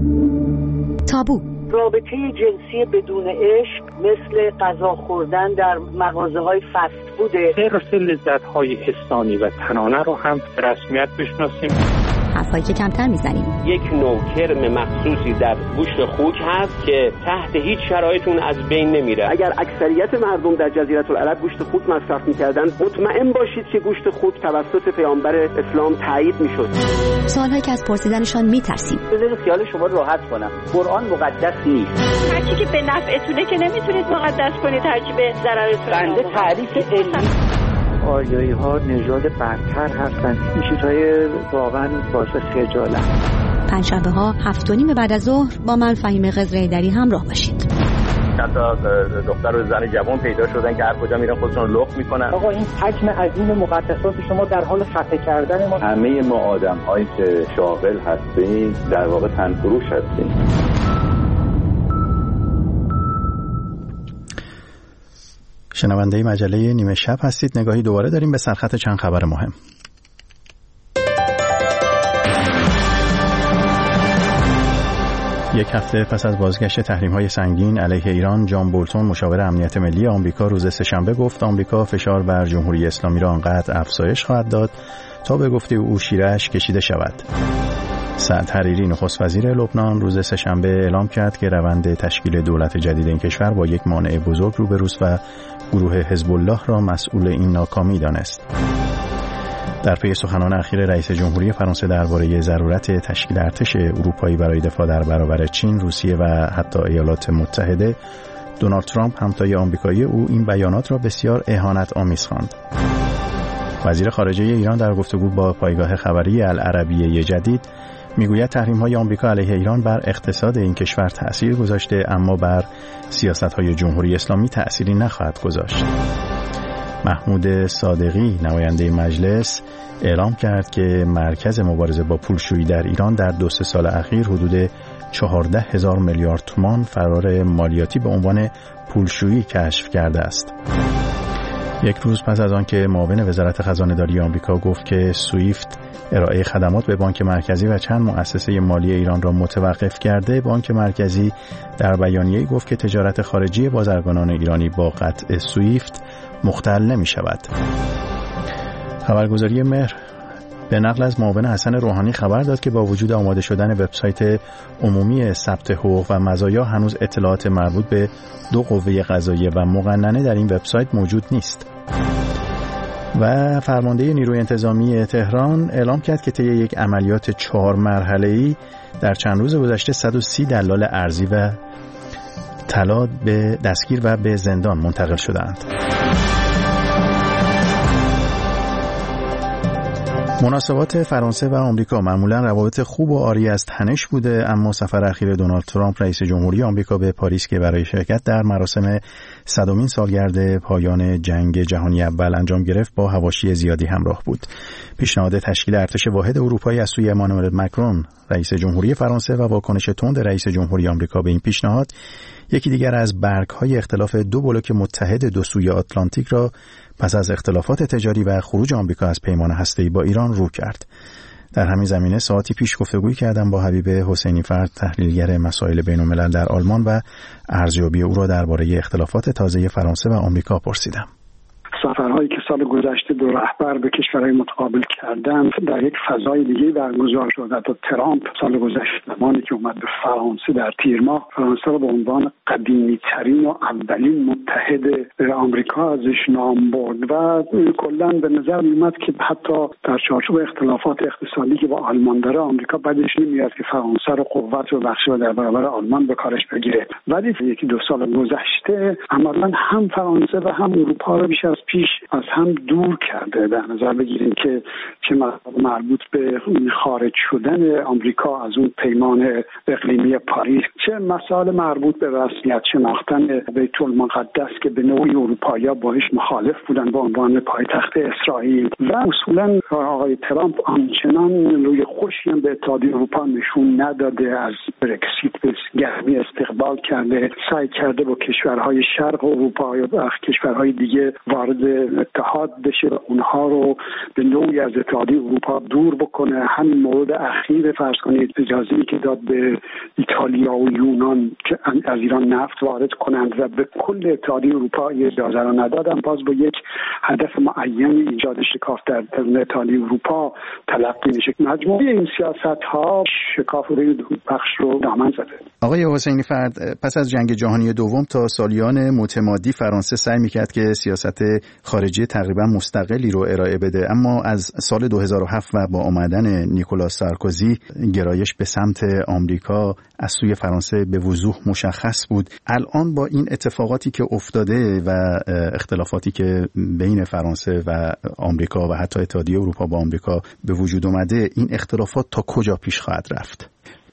Speaker 17: تابو
Speaker 18: رابطه جنسی بدون عشق مثل غذا خوردن در مغازه‌های فست فوده.
Speaker 11: حرص لذت‌های حسانی و تنانه رو هم به رسمیت بشناسیم.
Speaker 17: حرفایی که کمتر میزنیم.
Speaker 19: یک نوع کرم مخصوصی در گوشت خوک هست که تحت هیچ شرایطی از بین نمیره.
Speaker 20: اگر اکثریت مردم در جزیره العرب گوشت خوک مصرف میکردن مطمئن باشید که گوشت خوک توسط پیامبر اسلام تایید میشد.
Speaker 17: سوالهایی که از پرسیدنشان میترسیم.
Speaker 18: بذارید خیال شما رو راحت کنم. قرآن مقدس نیست.
Speaker 21: هر چی که به نفعتونه که نمیتونید مقدس کنید، هر چی به ضررتونه.
Speaker 18: بنده تعریف علمی
Speaker 22: آریایی ها نژاد برتر هستند. این چیزهای واقعا باعث خجالت.
Speaker 17: پنجشنبه ها 7:30 بعد از ظهر با من فهیمه قزره‌ایدری همراه باشید.
Speaker 23: حتی دختر و زن جوان پیدا شدن که هر کجا میرن خودشون رو لخت میکنن.
Speaker 22: آقا این حجم عظیم مقدسات شما در حال خفه کردن ما.
Speaker 23: همه ما آدم هایی که شاغل هستیم در واقع تنفروش هستیم.
Speaker 1: شنونده مجله نیمه شب هستید. نگاهی دوباره داریم به سرخط چند خبر مهم. یک هفته پس از بازگشت تحریم‌های سنگین علیه ایران، جان بولتون مشاور امنیت ملی آمریکا روز سه‌شنبه گفت آمریکا فشار بر جمهوری اسلامی را آنقدر افزایش خواهد داد تا به گفته او شیره‌اش کشیده شود. سعد حریری نخست وزیر لبنان روز سه‌شنبه اعلام کرد که روند تشکیل دولت جدید این کشور با یک مانع بزرگ روبروست و گروه حزب الله را مسئول این ناکامی دانست. در پی سخنان اخیر رئیس جمهوری فرانسه درباره ضرورت تشکیل ارتش اروپایی برای دفاع در برابر چین، روسیه و حتی ایالات متحده، دونالد ترامپ همتای آمریکایی او این بیانات را بسیار اهانت آمیز خواند. وزیر خارجه ایران در گفتگو با پایگاه خبری العربیه جدید میگوید تحریم‌های آمریکا علیه ایران بر اقتصاد این کشور تأثیر گذاشته، اما بر سیاست‌های جمهوری اسلامی تأثیری نخواهد گذاشت. محمود صادقی نماینده مجلس اعلام کرد که مرکز مبارزه با پولشویی در ایران در 2-3 سال اخیر حدود 14,000 میلیارد تومان فرار مالیاتی به عنوان پولشویی کشف کرده است. یک روز پس از آن که معاون وزارت خزانه‌داری آمریکا گفت که سویفت ارائه خدمات به بانک مرکزی و چند مؤسسه مالی ایران را متوقف کرده، بانک مرکزی در بیانیه‌ای گفت که تجارت خارجی بازرگانان ایرانی با قطع سویفت مختل نمی شود. خبرگزاری مهر به نقل از معاون حسن روحانی خبر داد که با وجود آماده شدن وبسایت عمومی ثبت حقوق و مزایا، هنوز اطلاعات مربوط به 2 قوه قضاییه و مقننه در این وبسایت موجود نیست. و فرمانده نیروی انتظامی تهران اعلام کرد که طی یک عملیات 4 مرحله‌ای در چند روز گذشته 130 دلال ارزی و طلا به دستگیر و به زندان منتقل شدند. مناسبات فرانسه و آمریکا معمولا روابط خوب و عاری از تنش بوده، اما سفر اخیر دونالد ترامپ رئیس جمهوری آمریکا به پاریس که برای شرکت در مراسم 100مین سالگرد پایان جنگ جهانی اول انجام گرفت با حواشی زیادی همراه بود. پیشنهاد تشکیل ارتش واحد اروپایی از سوی امانوئل مکرون رئیس جمهوری فرانسه و واکنش تند رئیس جمهوری آمریکا به این پیشنهاد یکی دیگر از برگ‌های اختلاف 2 بلوک متحد 2 سوی آتلانتیک را پس از اختلافات تجاری و خروج آمریکا از پیمان هسته‌ای با ایران رو کرد. در همین زمینه ساعتی پیش گفتگویی کردم با حبیب حسینی فرد، تحلیلگر مسائل بین‌الملل در آلمان، و ارزیابی او را درباره اختلافات تازه فرانسه و آمریکا پرسیدم.
Speaker 2: سفرهایی که سال گذشته دو رهبر به کشورهای متقابل کردن در یک فضای دیگه برگزار شد. حتی ترامپ سال گذشته زمانی که اومد به فرانسه در تیر ماه، فرانسه رو به عنوان قدیمی ترین و اولین متحد آمریکا ازش نام برد و کلا به نظر میاد که حتی در چارچوب اختلافات اقتصادی که با آلمان داره، آمریکا بعدش نمیاد که فرانسه رو قوت و بخش در برابر آلمان به کارش بگیره. ولی یکی دو سال گذشته عملاً هم فرانسه و هم اروپا رو بیش از پیش از هم دور کرده. در نظر بگیریم که چه مربوط به خارج شدن آمریکا از اون پیمان اقلیمی پاریس، چه مسائل مربوط به رسمیت شناختن بیت المقدس که به نوعی اروپایی‌ها باهاش مخالف بودن به عنوان پایتخت اسرائیل، و اصولاً آقای ترامپ آنچنان روی خوشی هم به اتحادیه اروپا نشون نداده، از برکسیت به گرمی استقبال کرده، سعی کرده با کشورهای شرق اروپا یا کشورهای دیگه وارد اتحاد بشه و اونها رو به نوعی از اتحادیه اروپا دور بکنه. همین مورد اخیر فرض کنید اجازه‌ای که داد به ایتالیا و یونان که از ایران نفت وارد کنند و به کل اتحادیه اروپا اجازه را ندادن، باز با یک هدف معین ایجاد شکاف در درون اتحادیه اروپا تلقی میشه. مجموعه این سیاست‌ها شکاف روی بخش رو دامن زده.
Speaker 1: آقای حسینی فرد، پس از جنگ جهانی دوم تا سالیان متمادی فرانسه سعی میکرد که سیاست خارجی تقریبا مستقلی رو ارائه بده، اما از سال 2007 و با آمدن نیکولاس سارکوزی گرایش به سمت آمریکا از سوی فرانسه به وضوح مشخص بود. الان با این اتفاقاتی که افتاده و اختلافاتی که بین فرانسه و آمریکا و حتی اتحادیه اروپا با آمریکا به وجود اومده، این اختلافات تا کجا پیش خواهد رفت؟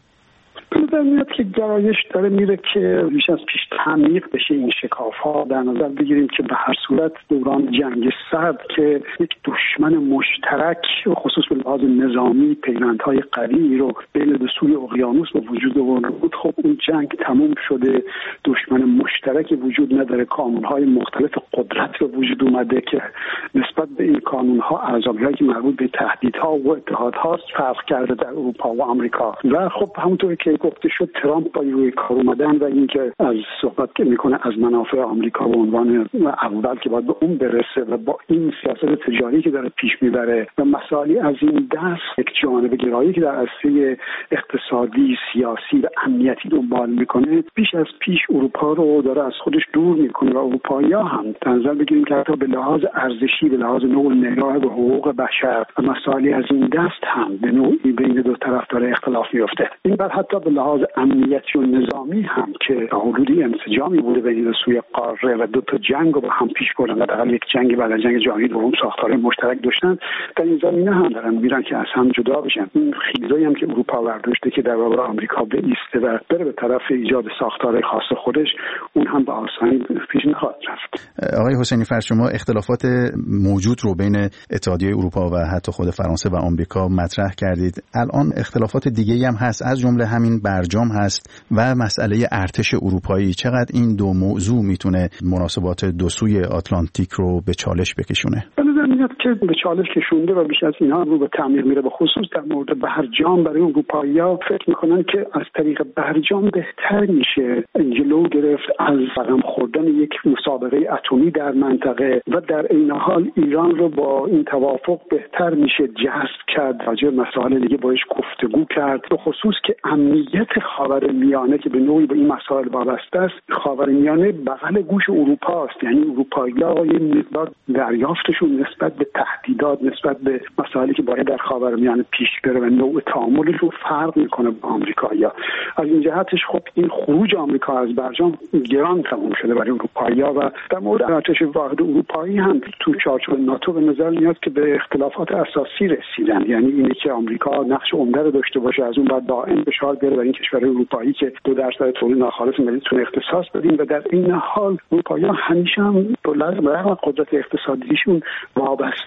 Speaker 2: نظر میاد که گرایش داره میره که بیش از پیش تعمیق بشه این شکاف ها. در نظر بگیریم که به هر صورت دوران جنگ سرد که یک دشمن مشترک خصوص به لحاظ نظامی پیوندهای قوی رو بین دو سوی اقیانوس به وجود آورده بود، خب اون جنگ تموم شده، دشمن مشترک وجود نداره، کانونهای مختلف قدرت به وجود اومده که نسبت به این کانونها ارزیابی‌هایی که مربوط به تهدیدها و اتحادها فرق کرده در اروپا و آمریکا. و خب همونطور که گفته شد ترامپ با روی کار اومدن و اینکه از صحبت که میکنه از منافع آمریکا به عنوان اول که باید به اون برسه و با این سیاست تجاری که داره پیش میبره و مسائلی از این دست یک جانبه گرایی که در عرصه اقتصادی، سیاسی و امنیتی دنبال میکنه، بیش از پیش اروپا رو داره از خودش دور میکنه و اروپایی‌ها هم در نظر بگیریم که حتی به لحاظ ارزشی، به لحاظ نوع نگاه به حقوق بشر و مسائلی از این دست هم به نوعی بین دو طرف داره اختلاف میفته. این بعد حتی به لحاظ امنیتی و نظامی هم که حدودی انسجامی بوده بین دو سوی قاره و دو تا جنگ رو با هم پیش بردن و حداقل یک جنگ بعد از جنگ جهانی دوم ساختار مشترک داشتن، در این زمینه هم دارن میرن که از هم جدا بشن. این خیزایی هم که اروپا برداشته که در برابر آمریکا بایسته و بره به طرف ایجاد ساختار خاص خودش، اون هم به آسانی پیش نخواهد رفت.
Speaker 1: آقای حسینی فرد، شما اختلافات موجود رو بین اتحادیه اروپا و حتی خود فرانسه و آمریکا مطرح کردید. الان اختلافات دیگه‌ای هم هست، از جمله همین برجام هست و مسئله ارتش اروپایی. چقدر این دو موضوع میتونه مناسبات دو سوی آتلانتیک رو به چالش بکشونه؟
Speaker 2: میاد که به چالش کشونده و بیش از اینها رو به تعمیر میره. به خصوص در مورد برجام برای اروپایی‌ها فکر میکنن که از طریق برجام بهتر میشه جلو گرفت از رقم خوردن یک مسابقه اتمی در منطقه و در این حال ایران رو با این توافق بهتر میشه جذب کرد، راجع به مسائل دیگه باهاش گفتگو کرد. به خصوص که امنیت خاورمیانه که به نوعی به این مسائل وابسته است، خاورمیانه بغل گوش اروپا است، یعنی اروپایی‌ها یه مقدار دریافتشون نسبت به تهدیدات، نسبت به مسائلی که باید در خاورمیانه پیش بره و نوع تعاملش رو فرق میکنه با آمریکایی‌ها. از این جهتش خب این خروج آمریکا از برجام گران تموم شده برای اروپایی‌ها. و در مورد ارتش واحد اروپایی هم تو چارچوب ناتو به نظر میاد که به اختلافات اساسی رسیدن، یعنی اینه که آمریکا نقش عمده رو داشته باشه، از اون بعد دائم فشار بیاره بر این کشورهای اروپایی که 2% تولید ناخالص ملیتون اختصاص بدین و در این حال اروپایی‌ها همیشه هم با لازم قدرت اقتصادیشون وابسته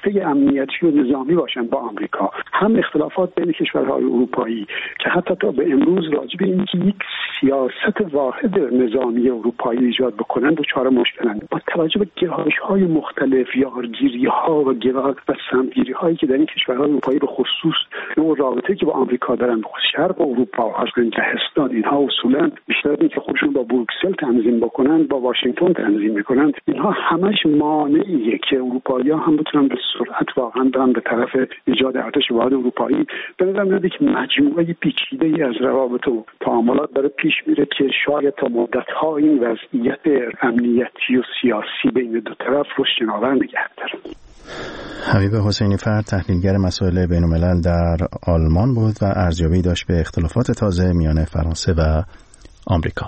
Speaker 2: امنیتی و نظامی باشن با آمریکا، هم اختلافات بین کشورهای اروپایی که حتی تا به امروز راجع به اینکه یک سیاست واحد نظامی اروپایی ایجاد بکنن دچار مشکلن. با توجه به گرایش‌های مختلف، یارگیری‌ها و سمت‌گیری‌هایی که در این کشورهای اروپایی به خصوص نوع رابطه‌ای که با آمریکا دارن، به خصوص شرق اروپا، خاصه لهستان، اینها اصولاً بیشتر از اینکه خودشون با بروکسل تنظیم بکنن با واشنگتن تنظیم میکنن، اینها همش مانعیه که اروپایی‌ها هم بتونن به سرعت واقعا برن به طرف ایجاد ارتش واحد اروپایی. به نظر میاد که مجموعه پیچیده‌ای از روابط و تعاملات داره پیش میره که شاید تا مدت‌ها این وضعیت امنیتی و سیاسی بین دو طرف رو شناور نگه داره.
Speaker 1: حبیب حسینی فرد تحلیلگر مسائل بین‌الملل در آلمان بود و ارزیابی داشت به اختلافات تازه میان فرانسه و آمریکا.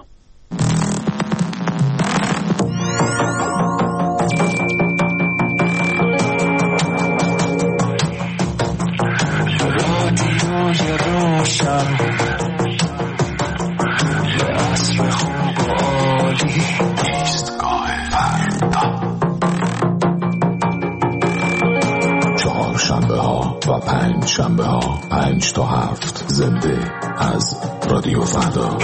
Speaker 5: و 5 شنبه ها 5 تا 7 زنده از رادیو فردا.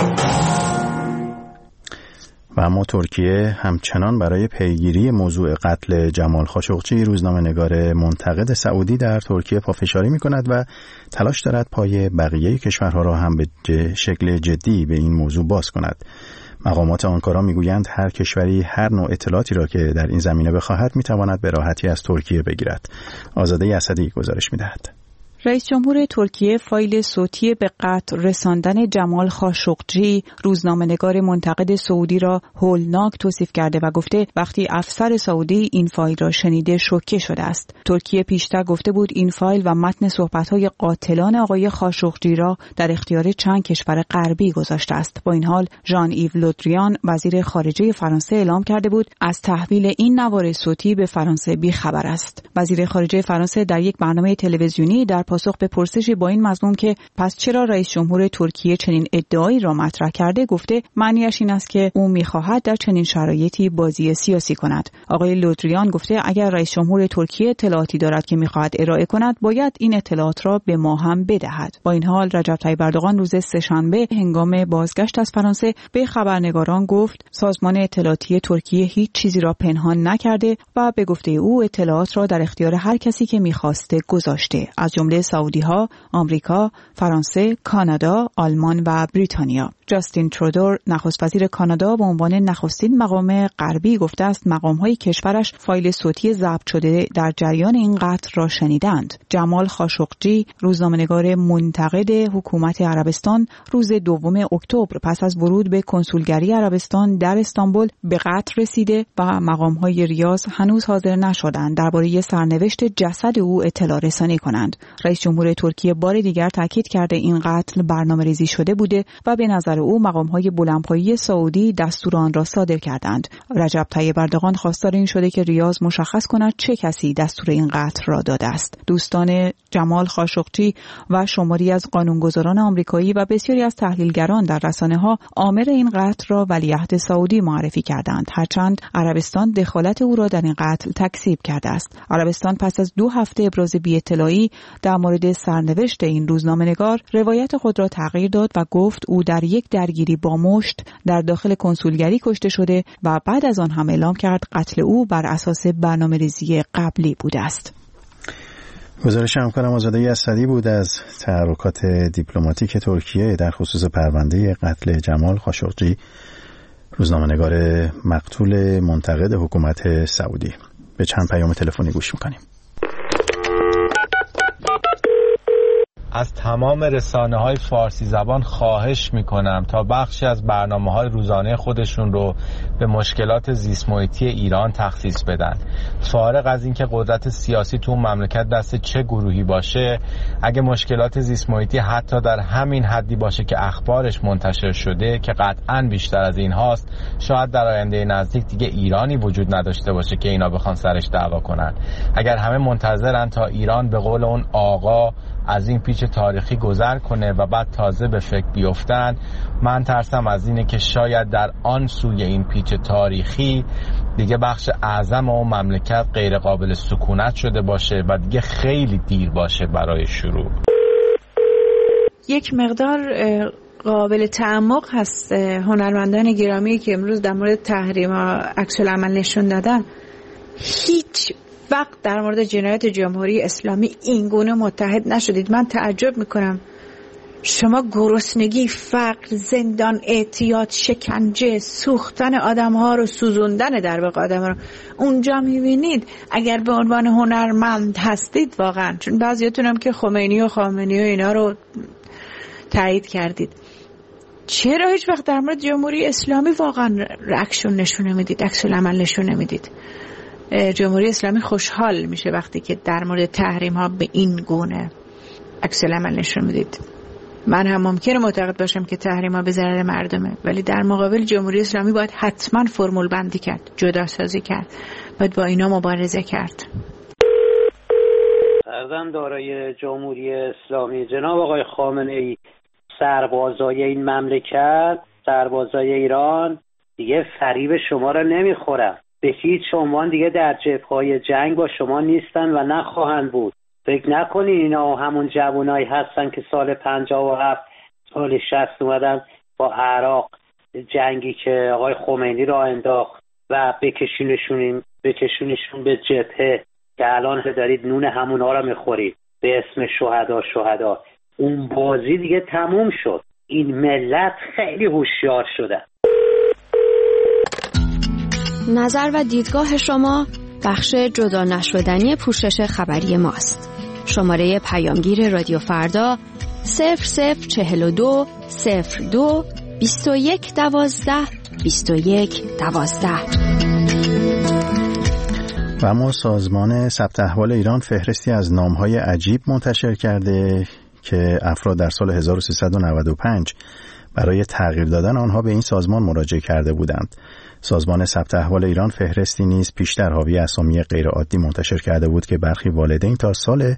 Speaker 1: و اما ترکیه همچنان برای پیگیری موضوع قتل جمال خاشقچی، روزنامه‌نگار منتقد سعودی در ترکیه پافشاری می‌کند و تلاش دارد پای بقیه کشورها را هم به شکل جدی به این موضوع باز کند. مقامات آنکارا میگویند هر کشوری هر نوع اطلاعاتی را که در این زمینه بخواهد میتواند به راحتی از ترکیه بگیرد. آزاده اسدی گزارش میدهد.
Speaker 7: رئیس جمهور ترکیه فایل صوتی به قتل رساندن جمال خاشقچی، روزنامه‌نگار منتقد سعودی را هولناک توصیف کرده و گفته وقتی افسر سعودی این فایل را شنیده شوکه شده است. ترکیه پیشتر گفته بود این فایل و متن صحبت‌های قاتلان آقای خاشقچی را در اختیار چند کشور غربی گذاشته است. با این حال ژان ایو لودریان وزیر خارجه فرانسه اعلام کرده بود از تحویل این نوار صوتی به فرانسه بی‌خبر است. وزیر خارجه فرانسه در یک برنامه تلویزیونی در پاسخ به پرسشی با این مضمون که پس چرا رئیس جمهور ترکیه چنین ادعایی را مطرح کرده گفته معنیش این است که او می‌خواهد در چنین شرایطی بازی سیاسی کند. آقای لودریان گفته اگر رئیس جمهور ترکیه اطلاعاتی دارد که می‌خواهد ارائه کند باید این اطلاعات را به ما هم بدهد. با این حال رجب طیب اردوغان روز سه‌شنبه هنگام بازگشت از فرانسه به خبرنگاران گفت سازمان اطلاعاتی ترکیه هیچ چیزی را پنهان نکرده و به گفته او اطلاعات را در اختیار هر کسی که می‌خواسته گذاشته، از جمله سعودی‌ها، آمریکا، فرانسه، کانادا، آلمان و بریتانیا. جاستین ترودو نخست وزیر کانادا به عنوان نخستین مقام غربی گفته است مقام‌های کشورش فایل صوتی ضبط شده در جریان این قتل را شنیدند. جمال خاشقچی، روزنامه‌نگار منتقد حکومت عربستان، روز 2 اکتبر پس از ورود به کنسولگری عربستان در استانبول به قتل رسیده و مقام‌های ریاض هنوز حاضر نشدند درباره سرنوشت جسد او اطلاع رسانی کنند. رئیس جمهور ترکیه بار دیگر تاکید کرده این قتل برنامه‌ریزی شده بوده و به نظر او مقام‌های بلندپایه سعودی دستور آن را صادر کردند. رجب طیب اردوغان خواستار این شده که ریاض مشخص کند چه کسی دستور این قتل را داده است. دوستان جمال خاشقچی و شماری از قانونگذاران آمریکایی و بسیاری از تحلیلگران در رسانه‌ها عامل این قتل را ولیعهد سعودی معرفی کردند، هرچند عربستان دخالت او را در این قتل تکذیب کرده است. عربستان پس از 2 هفته ابراز بی‌اطلاعی در مورد سرنوشت این روزنامه‌نگار روایت خود را تغییر داد و گفت او در یک درگیری با مشت در داخل کنسولگری کشته شده و بعد از آن هم اعلام کرد قتل او بر اساس برنامه‌ریزی قبلی بوده است.
Speaker 1: گزارش همکارم آزاده اسدی بود از تحرکات دیپلماتیک ترکیه در خصوص پرونده قتل جمال خاشقچی، روزنامه‌نگار مقتول منتقد حکومت سعودی. به چند پیام تلفنی گوش می‌کنیم.
Speaker 8: از تمام رسانه‌های فارسی زبان خواهش می‌کنم تا بخشی از برنامه‌های روزانه خودشون رو به مشکلات زیست محیطی ایران تخصیص بدن. فارغ از اینکه قدرت سیاسی تو مملکت دست چه گروهی باشه، اگه مشکلات زیست محیطی حتی در همین حدی باشه که اخبارش منتشر شده که قطعاً بیشتر از این هاست، شاید در آینده نزدیک دیگه ایرانی وجود نداشته باشه که اینا بخوان سرش دعوا کنن. اگر همه منتظرن تا ایران به قول اون آقا از این پیچ پیچ تاریخی گذر کنه و بعد تازه به فکر بیفتن. من ترسم از اینه که شاید در آن سوی این پیچ تاریخی دیگه بخش اعظم اون مملکت غیر قابل سکونت شده باشه و دیگه خیلی دیر باشه برای شروع.
Speaker 6: یک مقدار قابل تعمق هست هنرمندان گرامی که امروز در مورد تحریم‌ها عکس‌العمل نشون دادن. هیچ وقت در مورد جنایت جمهوری اسلامی این گونه متحد نشدید. من تعجب میکنم. شما گرسنگی، فقر، زندان، اعتیاد، شکنجه، سوختن آدم‌ها رو، سوزوندن در واقع آدم‌ها رو اونجا می‌بینید. اگر به عنوان هنرمند هستید واقعا، چون بعضیاتون هم که خمینی و خامنه‌ای و اینا رو تایید کردید، چرا هیچ وقت در مورد جمهوری اسلامی واقعا ریاکشن نشون نمیدید، عکس العمل نشون نمیدید؟ جمهوری اسلامی خوشحال میشه وقتی که در مورد تحریم ها به این گونه عکس العمل نشون میدید. من هم ممکنه معتقد باشم که تحریم ها به ضرر مردمه، ولی در مقابل جمهوری اسلامی باید حتما فرمول بندی کرد، جدا سازی کرد، باید با اینا مبارزه کرد.
Speaker 9: فرزنددارای جمهوری اسلامی جناب آقای خامنه‌ای، سربازای این مملکت، سربازای ایران دیگه فریب شما را نمیخورن. به هیچ عنوان دیگه در جبهه‌های جنگ با شما نیستن و نخواهند بود. فکر نکنین اینا همون جوانایی هستن که سال 57 سال 60 اومدن با عراق جنگی که آقای خمینی را انداخت و بکشونشون به جبهه که الان دارید نون همونا را میخورید به اسم شهدا. اون بازی دیگه تموم شد. این ملت خیلی هوشیار شدن.
Speaker 14: نظر و دیدگاه شما بخش جدا نشدنی پوشش خبری ماست. شماره پیامگیر رادیو فردا 0042 02 21 12 21 12.
Speaker 1: و اما سازمان ثبت احوال ایران فهرستی از نام‌های عجیب منتشر کرده که افراد در سال 1395 برای تغییر دادن آنها به این سازمان مراجعه کرده بودند. سازمان ثبت احوال ایران فهرستی نیز پیشتر حاوی اسامی غیرعادی منتشر کرده بود که برخی والدین تا سال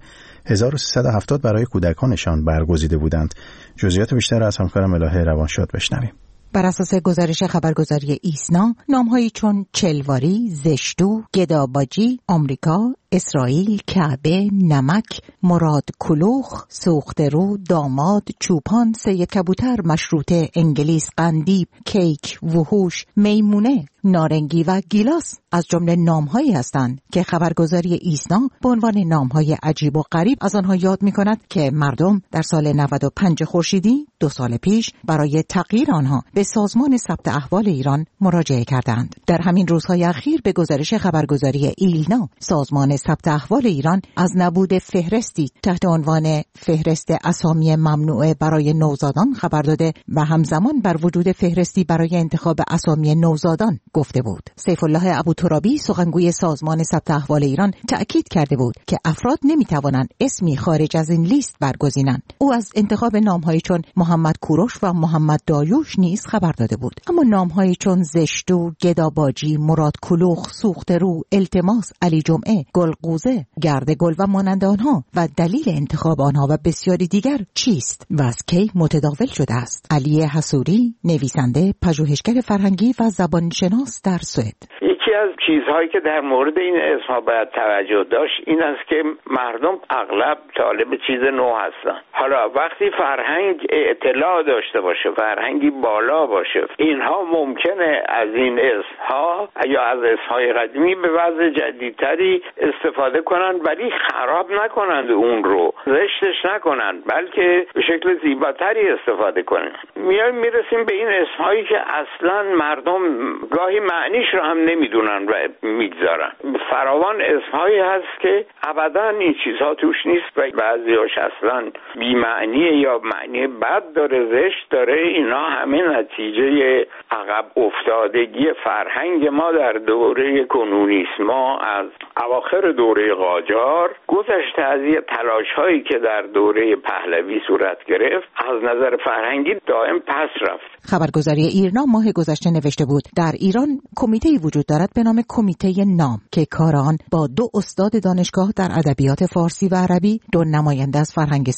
Speaker 1: 1370 برای کودکانشان برگزیده بودند. جزئیات بیشتر از همکارم الهه روانشاد بشنویم.
Speaker 16: بر اساس گزارش خبرگزاری ایسنا، نام‌هایی چون چلواری، زشتو، گداباجی، آمریکا، اسرائیل، کعبه، نمک، مراد کلوخ، سوخترو، داماد، چوپان، سید کبوتر، مشروطه، انگلیس، قندیب، کیک، وحوش، میمونه، نارنگی و گیلاس از جمله نام‌هایی هستند که خبرگزاری ایسنا به عنوان نام‌های عجیب و غریب از آنها یاد می‌کند که مردم در سال 95 خورشیدی 2 سال پیش برای تغییر آنها به سازمان ثبت احوال ایران مراجعه کردند. در همین روزهای اخیر به گزارش خبرگزاری ایلنا، سازمان ثبت احوال ایران از نبود فهرستی تحت عنوان فهرست اسامی ممنوعه برای نوزادان خبر داده و همزمان بر وجود فهرستی برای انتخاب اسامی نوزادان گفته بود. سیف الله ابوترابی سخنگوی سازمان ثبت احوال ایران تأکید کرده بود که افراد نمیتوانند اسمی خارج از این لیست برگزینند. او از انتخاب نام‌هایی چون محمد کوروش و محمد داریوش نیز خبر داده بود. اما نام‌هایی چون زشتو، گداباجی، مراد کلوخ، سوخترو، التماس، علی جمعه، گلقوزه، گرد گل و مانند آنها و دلیل انتخاب آنها و بسیاری دیگر چیست و از کی متداول شده است؟ علی حسوری، نویسنده، پژوهشگر فرهنگی و زبانشناس در سوئد.
Speaker 10: یکی از چیزهایی که در مورد این اسمها باید توجه داشت این است که مردم اغلب طالب چیز نو هستن. حالا وقتی فرهنگ اطلاع داشته باشه، فرهنگی بالا باشه، اینها ممکنه از این اسمها یا از اسمهای قدیمی به وضع جدیدتری استفاده کنند، ولی خراب نکنند، اون رو زشتش نکنند، بلکه به شکل زیباتری استفاده کنند. میرسیم به این اسمهایی که اصلا مردم گاهی معنیش رو هم نمیدونن و میگذارن. فراوان اسمهایی هست که ابدا این چیزها توش نیست و بعضیاش اصلا بی معنی یا معنی بد داره، زشت داره. اینا همه نتیجه عقب افتادگی فرهنگ ما در دوره کمونیسما از اواخر دوره قاجار گذشته از تلاش‌هایی که در دوره پهلوی صورت گرفت از نظر فرهنگی دائم پس رفت.
Speaker 16: خبرگزاری ایرنا ماه گذشته نوشته بود در ایران کمیته‌ای وجود دارد به نام کمیته نام که کار آن با 2 استاد دانشگاه در ادبیات فارسی و عربی، 2 نماینده از فرهنگستان ادب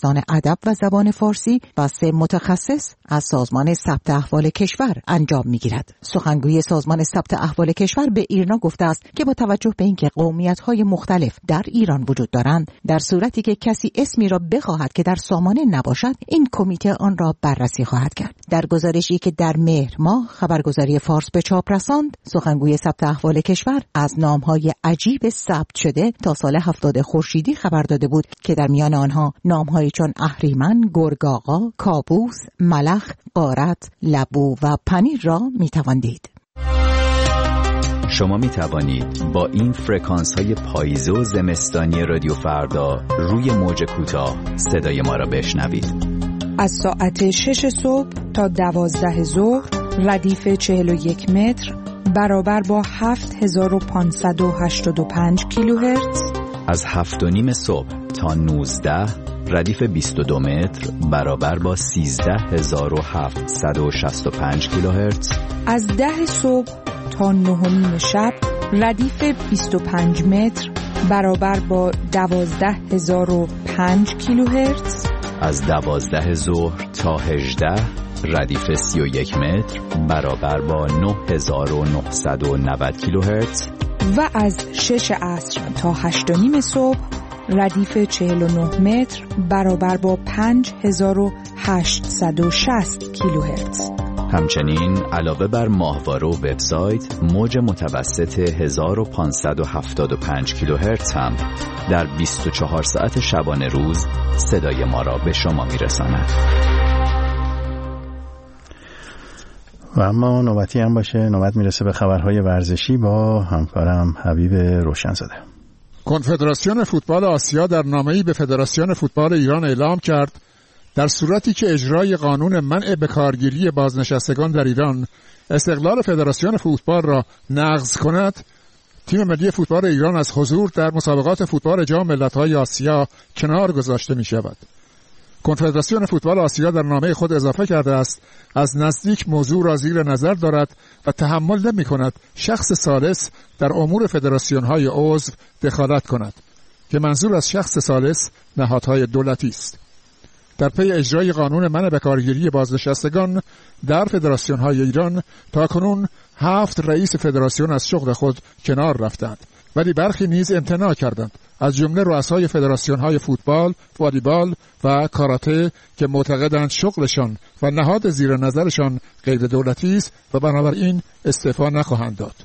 Speaker 16: ادب و زبان فارسی و 3 متخصص از سازمان ثبت احوال کشور انجام می‌گیرد. سخنگوی سازمان ثبت احوال کشور به ایرنا گفته است که با توجه به اینکه قومیت‌های مختلف در ایران وجود دارند، در صورتی که کسی اسمی را بخواهد که در سامانه نباشد، این کمیته آن را بررسی خواهد کرد. در گزارشی که در مهر ماه خبرگزاری فارس به چاپ رساند، سخنگوی ثبت احوال کشور از نام‌های عجیب ثبت شده تا سال 70 خورشیدی خبر داده بود که در میان آنها نام‌هایی چون اهریمن، گرگ‌آقا، کابوس، ملخ، غارت، لبو و پنیر را می‌توان دید.
Speaker 3: شما می توانید با این فرکانس های پاییزی و زمستانی رادیو فردا روی موج کوتاه صدای ما را بشنوید.
Speaker 12: از ساعت 6 صبح تا 12 ظهر ردیف 41 متر برابر با 7585 کیلوهرتز.
Speaker 3: از 7:30 صبح تا 19 ردیف 22 متر برابر با 13765 کیلوهرتز.
Speaker 12: از 10 صبح تا 9 شب ردیف 25 متر برابر با 12005 کیلوهرتز.
Speaker 3: از 12 ظهر تا 18 ردیف 31 متر برابر با 9990 کیلوهرتز.
Speaker 12: و از 6 عصر تا 8:30 صبح ردیف 49 متر برابر با 5860 کیلوهرتز.
Speaker 3: همچنین علاوه بر ماهواره و وبسایت، موج متوسط 1575 کیلوهرتز هم در 24 ساعت شبانه روز صدای ما را به شما میرساند.
Speaker 1: و اما نوبتی هم باشه، نوبت میرسه به خبرهای ورزشی با همکارم حبیب روشنزاده.
Speaker 13: کنفدراسیون فوتبال آسیا در نامه‌ای به فدراسیون فوتبال ایران اعلام کرد در صورتی که اجرای قانون منع بکارگیری بازنشستگان در ایران استقلال فدراسیون فوتبال را نقض کند، تیم ملی فوتبال ایران از حضور در مسابقات فوتبال جام ملت‌های آسیا کنار گذاشته می‌شود. کنفدراسیون فوتبال آسیا در نامه خود اضافه کرده است از نزدیک موضوع را زیر نظر دارد و تحمل نمی‌کند شخص ثالث در امور فدراسیون‌های عضو دخالت کند که منظور از شخص ثالث نهادهای دولتی است. در پی اجرای قانون منع بکارگیری بازنشستگان در فدراسیون‌های ایران تاکنون 7 رئیس فدراسیون از شغل خود کنار رفتند، ولی برخی نیز امتناع کردند، از جمله رؤسای فدراسیون‌های فوتبال، والیبال و کاراته که معتقدند شغلشان و نهاد زیر نظرشان غیر دولتی است و بنابراین استعفا نخواهند داد.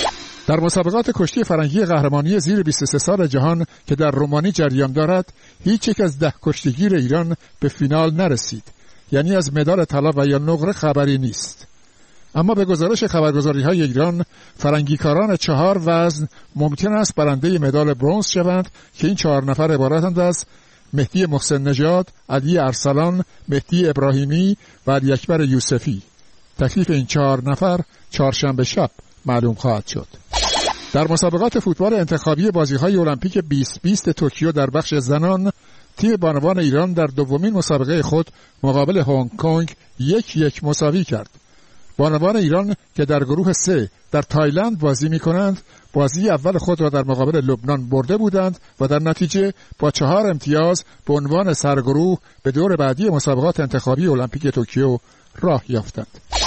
Speaker 13: در مسابقات کشتی فرنگی قهرمانی زیر 23 سال جهان که در رومانی جریان دارد، هیچ یک از 10 کشتیگیر ایران به فینال نرسید، یعنی از مدال طلا و یا نقره خبری نیست. اما به گزارش خبرگزاری‌های ایران، فرنگیکاران 4 وزن ممکن است برنده مدال برنز شوند که این 4 نفر عبارتند از مهدی محسن نژاد، علی ارسلان، مهدی ابراهیمی و علی اکبر یوسفی. تکلیف این 4 نفر چهارشنبه شب معلوم خواهد شد. در مسابقات فوتبال انتخابی بازی‌های المپیک 2020 توکیو در بخش زنان، تیم بانوان ایران در دومین مسابقه خود مقابل هنگ کنگ 1-1 مساوی کرد. بانوان ایران که در گروه 3 در تایلند بازی می‌کنند، بازی اول خود را در مقابل لبنان برده بودند و در نتیجه با 4 امتیاز به عنوان سرگروه به دور بعدی مسابقات انتخابی المپیک توکیو راه یافتند.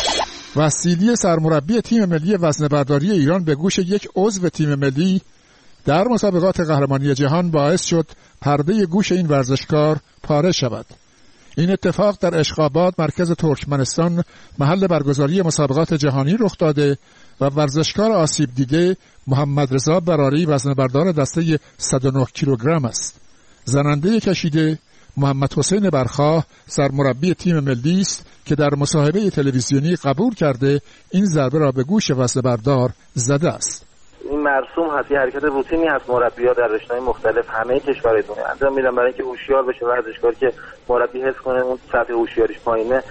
Speaker 13: وسیلی سرمربی تیم ملی وزنه‌برداری ایران به گوش یک عضو تیم ملی در مسابقات قهرمانی جهان باعث شد پرده گوش این ورزشکار پاره شود. این اتفاق در اشقاباد مرکز ترکمنستان محل برگزاری مسابقات جهانی رخ داده و ورزشکار آسیب دیده محمد رضا براری وزنه‌بردار دسته 109 کیلوگرم است. زننده کشیده محمد حسین برخواه سرمربی تیم ملی است که در مصاحبه تلویزیونی قبول کرده این ضربه را به گوش وزنه‌بردار زده است.
Speaker 11: این مرسوم هست، یه حرکت روتینی هست. مربی‌ها در رشته‌های مختلف همه کشورهای دنیا انجام میدن برای اینکه هوشیار بشه ورزشکار که مربی حس کنه اون سطح هوشیاریش پایینه.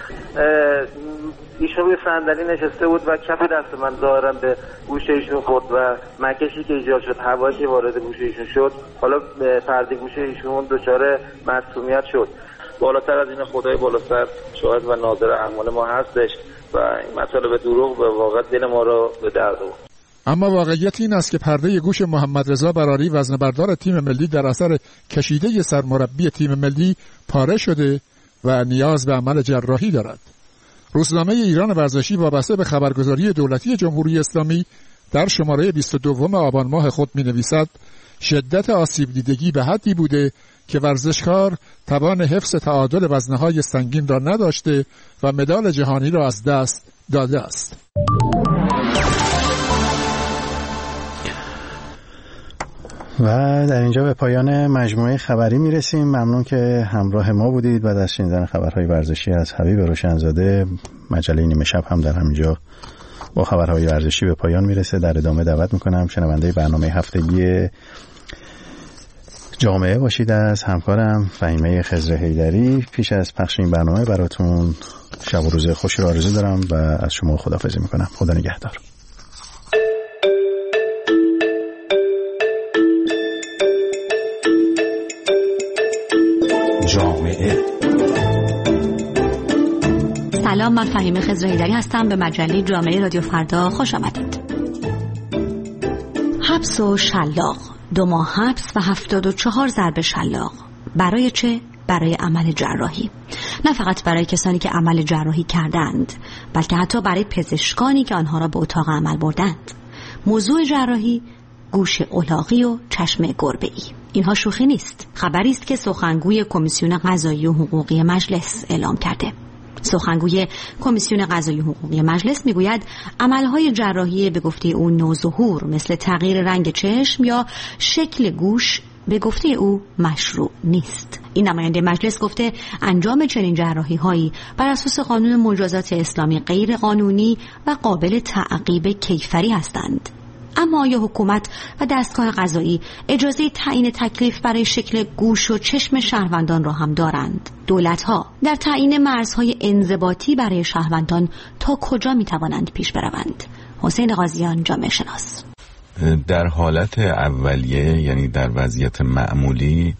Speaker 11: ایشون روی صندلی نشسته بود و کف دست من ظاهرا به گوش ایشون خورد و مکشی که ایجاد شد، هوایی که وارد گوش ایشون شد، حالا پرده گوش ایشون دچار معصومیت شد. بالاتر از این خدای بالاتر شاهد و ناظر اعمال ما هستش و این مطالب دروغ به واقع دل ما رو به درد آورد.
Speaker 13: اما واقعیت این است که پرده گوش محمد رضا براری وزنه‌بردار تیم ملی در اثر کشیده سرمربی تیم ملی پاره شده و نیاز به عمل جراحی دارد. روزنامه ایران ورزشی وابسته به خبرگزاری دولتی جمهوری اسلامی در شماره 22 آبان ماه خود می‌نویسد شدت آسیب دیدگی به حدی بوده که ورزشکار توان حفظ تعادل وزنه‌های سنگین را نداشته و مدال جهانی را از دست داده است.
Speaker 1: و در اینجا به پایان مجموعه خبری میرسیم. ممنون که همراه ما بودید. بعد از شنیدن خبرهای ورزشی از حبیب روشنزاده، مجله نیمه شب هم در همینجا با خبرهای ورزشی به پایان میرسه. در ادامه دعوت میکنم شنونده برنامه هفتگی جامعه باشید از همکارم فهیمه خضر حیدری. پیش از پخش این برنامه براتون شب و روز خوشی رو آرزو دارم و از شما خداحافظی میکنم. خدا نگهدار.
Speaker 5: جامعه.
Speaker 17: سلام، من فهیمه خضر حیدری هستم. به مجله جامعه رادیو فردا خوش آمدید. حبس و شلاق، 2 ماه حبس و 74 ضرب شلاق. برای چه؟ برای عمل جراحی. نه فقط برای کسانی که عمل جراحی کردند، بلکه حتی برای پزشکانی که آنها را به اتاق عمل بردند. موضوع جراحی گوش الاغی و چشم گربه‌ای. اینها شوخی نیست. خبری است که سخنگوی کمیسیون قضایی و حقوقی مجلس اعلام کرده. سخنگوی کمیسیون قضایی و حقوقی مجلس میگوید عملهای جراحی به گفته او نوظهور مثل تغییر رنگ چشم یا شکل گوش به گفته او مشروع نیست. این نماینده مجلس گفته انجام چنین جراحی هایی بر اساس قانون مجازات اسلامی غیر قانونی و قابل تعقیب کیفری هستند. اما آیا حکومت و دستگاه قضایی اجازه تعیین تکلیف برای شکل گوش و چشم شهروندان را هم دارند؟ دولت‌ها در تعیین مرزهای انضباطی برای شهروندان تا کجا می‌توانند پیش بروند؟ حسین قاضیان، جامعه شناس.
Speaker 4: در حالت اولیه، یعنی در وضعیت معمولی،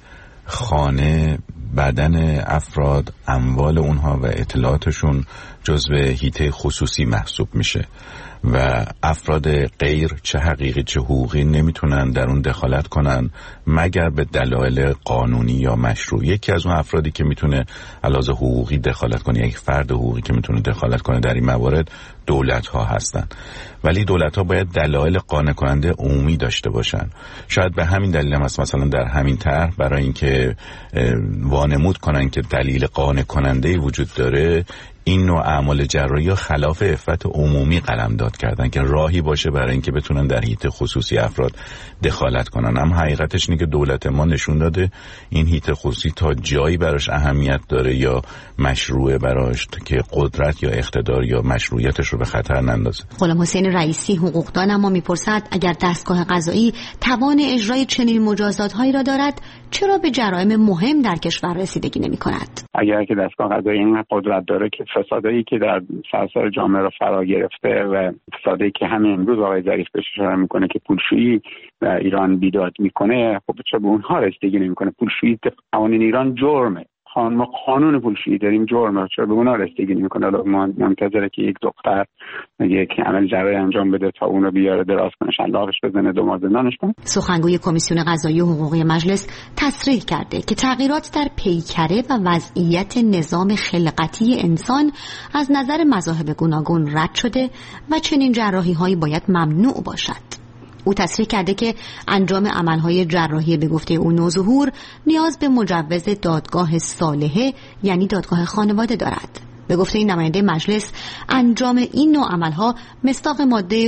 Speaker 4: خانه، بدن افراد، اموال اونها و اطلاعاتشون جزو حیطه خصوصی محسوب میشه و افراد غیر، چه حقیقی چه حقوقی، نمیتونن در اون دخالت کنن مگر به دلایل قانونی یا مشروع. یکی از اون افرادی که میتونه علاوه حقوقی دخالت کنه، یک فرد حقوقی که میتونه دخالت کنه در این موارد، دولت ها هستن. ولی دولت ها باید دلایل قانع کننده عمومی داشته باشن. شاید به همین دلیل هم است مثلا در همین طرح برای اینکه وانمود کنن که دلیل قانع کننده وجود داره، این نوع اعمال جراحی خلاف عفت عمومی قلمداد کردن که راهی باشه برای اینکه بتونن در حیطه خصوصی افراد دخالت کنن. اما حقیقتش اینه که دولت ما نشون داده این حیطه خصوصی تا جایی براش اهمیت داره یا مشروعه براش که قدرت یا اقتدار یا مشروعیتش رو به خطر نندازه.
Speaker 17: غلام حسین رئیسی حقوقدان اما میپرسد اگر دستگاه قضایی توان اجرای چنین مجازات‌هایی را دارد، چرا به جرایم مهم در کشور رسیدگی نمی‌کند؟
Speaker 2: اگر که دستگاه قضایی این قدرت داره که فسادایی که در سراسر جامعه را فرا گرفته و فسادی که همین امروز آقای ظریف بهش اشاره میکنه که پولشویی در ایران بیداد میکنه، خب چرا به اونها رسیدگی نمیکنه؟ پولشویی قوانین ایران جرمه. ما قانون پولشویی داریم، جرمه. چرا به اونها رسیدگی نمیکنه؟ حالا ما منتظره که یک دختر یک عمل جراحی انجام بده تا اون رو بیاره دراز کنه، شلاقش بزنه، 2 ماه زندانش کنه؟
Speaker 17: سخنگوی کمیسیون قضایی و حقوقی مجلس تصریح کرده که تغییرات در پیکره و وضعیت نظام خلقتی انسان از نظر مذاهب گوناگون رد شده و چنین جراحی‌هایی باید ممنوع باشد. او تصریح کرده که انجام عملهای جراحی به گفته او نوظهور نیاز به مجوز دادگاه صالحه، یعنی دادگاه خانواده دارد. به گفته این نماینده مجلس، انجام این نوع عملها مصداق ماده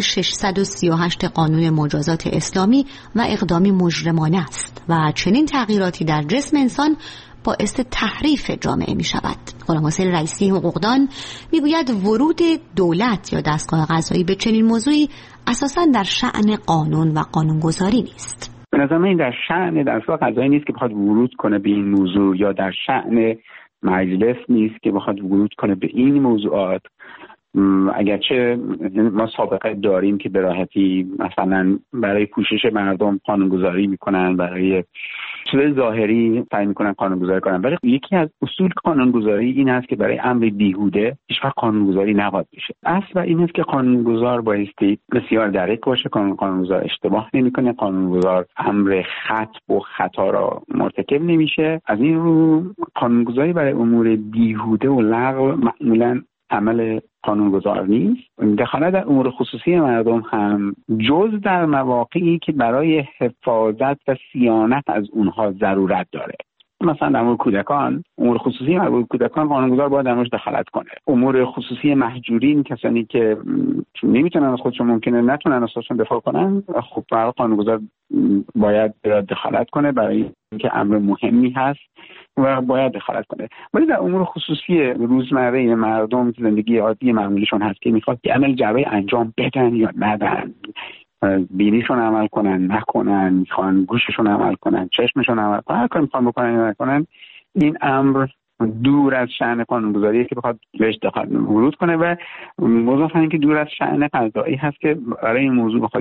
Speaker 17: 638 قانون مجازات اسلامی و اقدامی مجرمانه است و چنین تغییراتی در جسم انسان باعث تحریف جامعه می شود. غلام حسین رئیسی حقوقدان می گوید ورود دولت یا دستگاه قضایی به چنین موضوعی اساساً در شأن قانون و قانونگذاری نیست.
Speaker 2: به نظر من این در شأن دستگاه قضایی نیست که بخواد ورود کنه به این موضوع، یا در شأن مجلس نیست که بخواد ورود کنه به این موضوعات.
Speaker 15: اگرچه ما سابقه داریم که به راحتی مثلا برای پوشش مردم قانونگذاری میکنن، برای چیز ظاهری سعی میکنن قانونگذاری کنن، ولی یکی از اصول قانونگذاری این است که برای امر بیهوده هیچ وقت قانونگذاری نباید بشه. اصل این است که قانونگذار بایستی بسیار دقیق باشه، قانونگذار اشتباه نمیکنه، قانونگذار امر خطا و خطا را مرتکب نمیشه. از این رو قانونگذاری برای امور بیهوده و لغو معمولا عمل قانونگذار نیست. دخالت در امور خصوصی مردم هم جز در مواقعی که برای حفاظت و صیانت از اونها ضرورت داره. مثلا در مورد کودکان، امور خصوصی مربوط به کودکان قانونگذار باید در موردش دخالت کنه. امور خصوصی محجورین، کسانی که نمیتونن از خودشون، ممکنه نتونن از خودشون دفاع کنن، خب برای قانونگذار باید دخالت کنه برای اینکه امر مهمی هست و باید دخالت کنه. ولی در امور خصوصی روزمره مردم، زندگی عادی معمولیشون هست که میخواد که عمل جراحی انجام بدن یا ندن، بینیشون عمل کنن نکنن، میخوان گوششون عمل کنن، چشمشون عمل کنن، هر کاری میخوان بکنن یا نکنن، این امر دور از شأن قانونگذاریه که بخواد بهش ورود کنه و مضافاً اینکه دور از شأن قضایی هست که برای این موضوع بخواد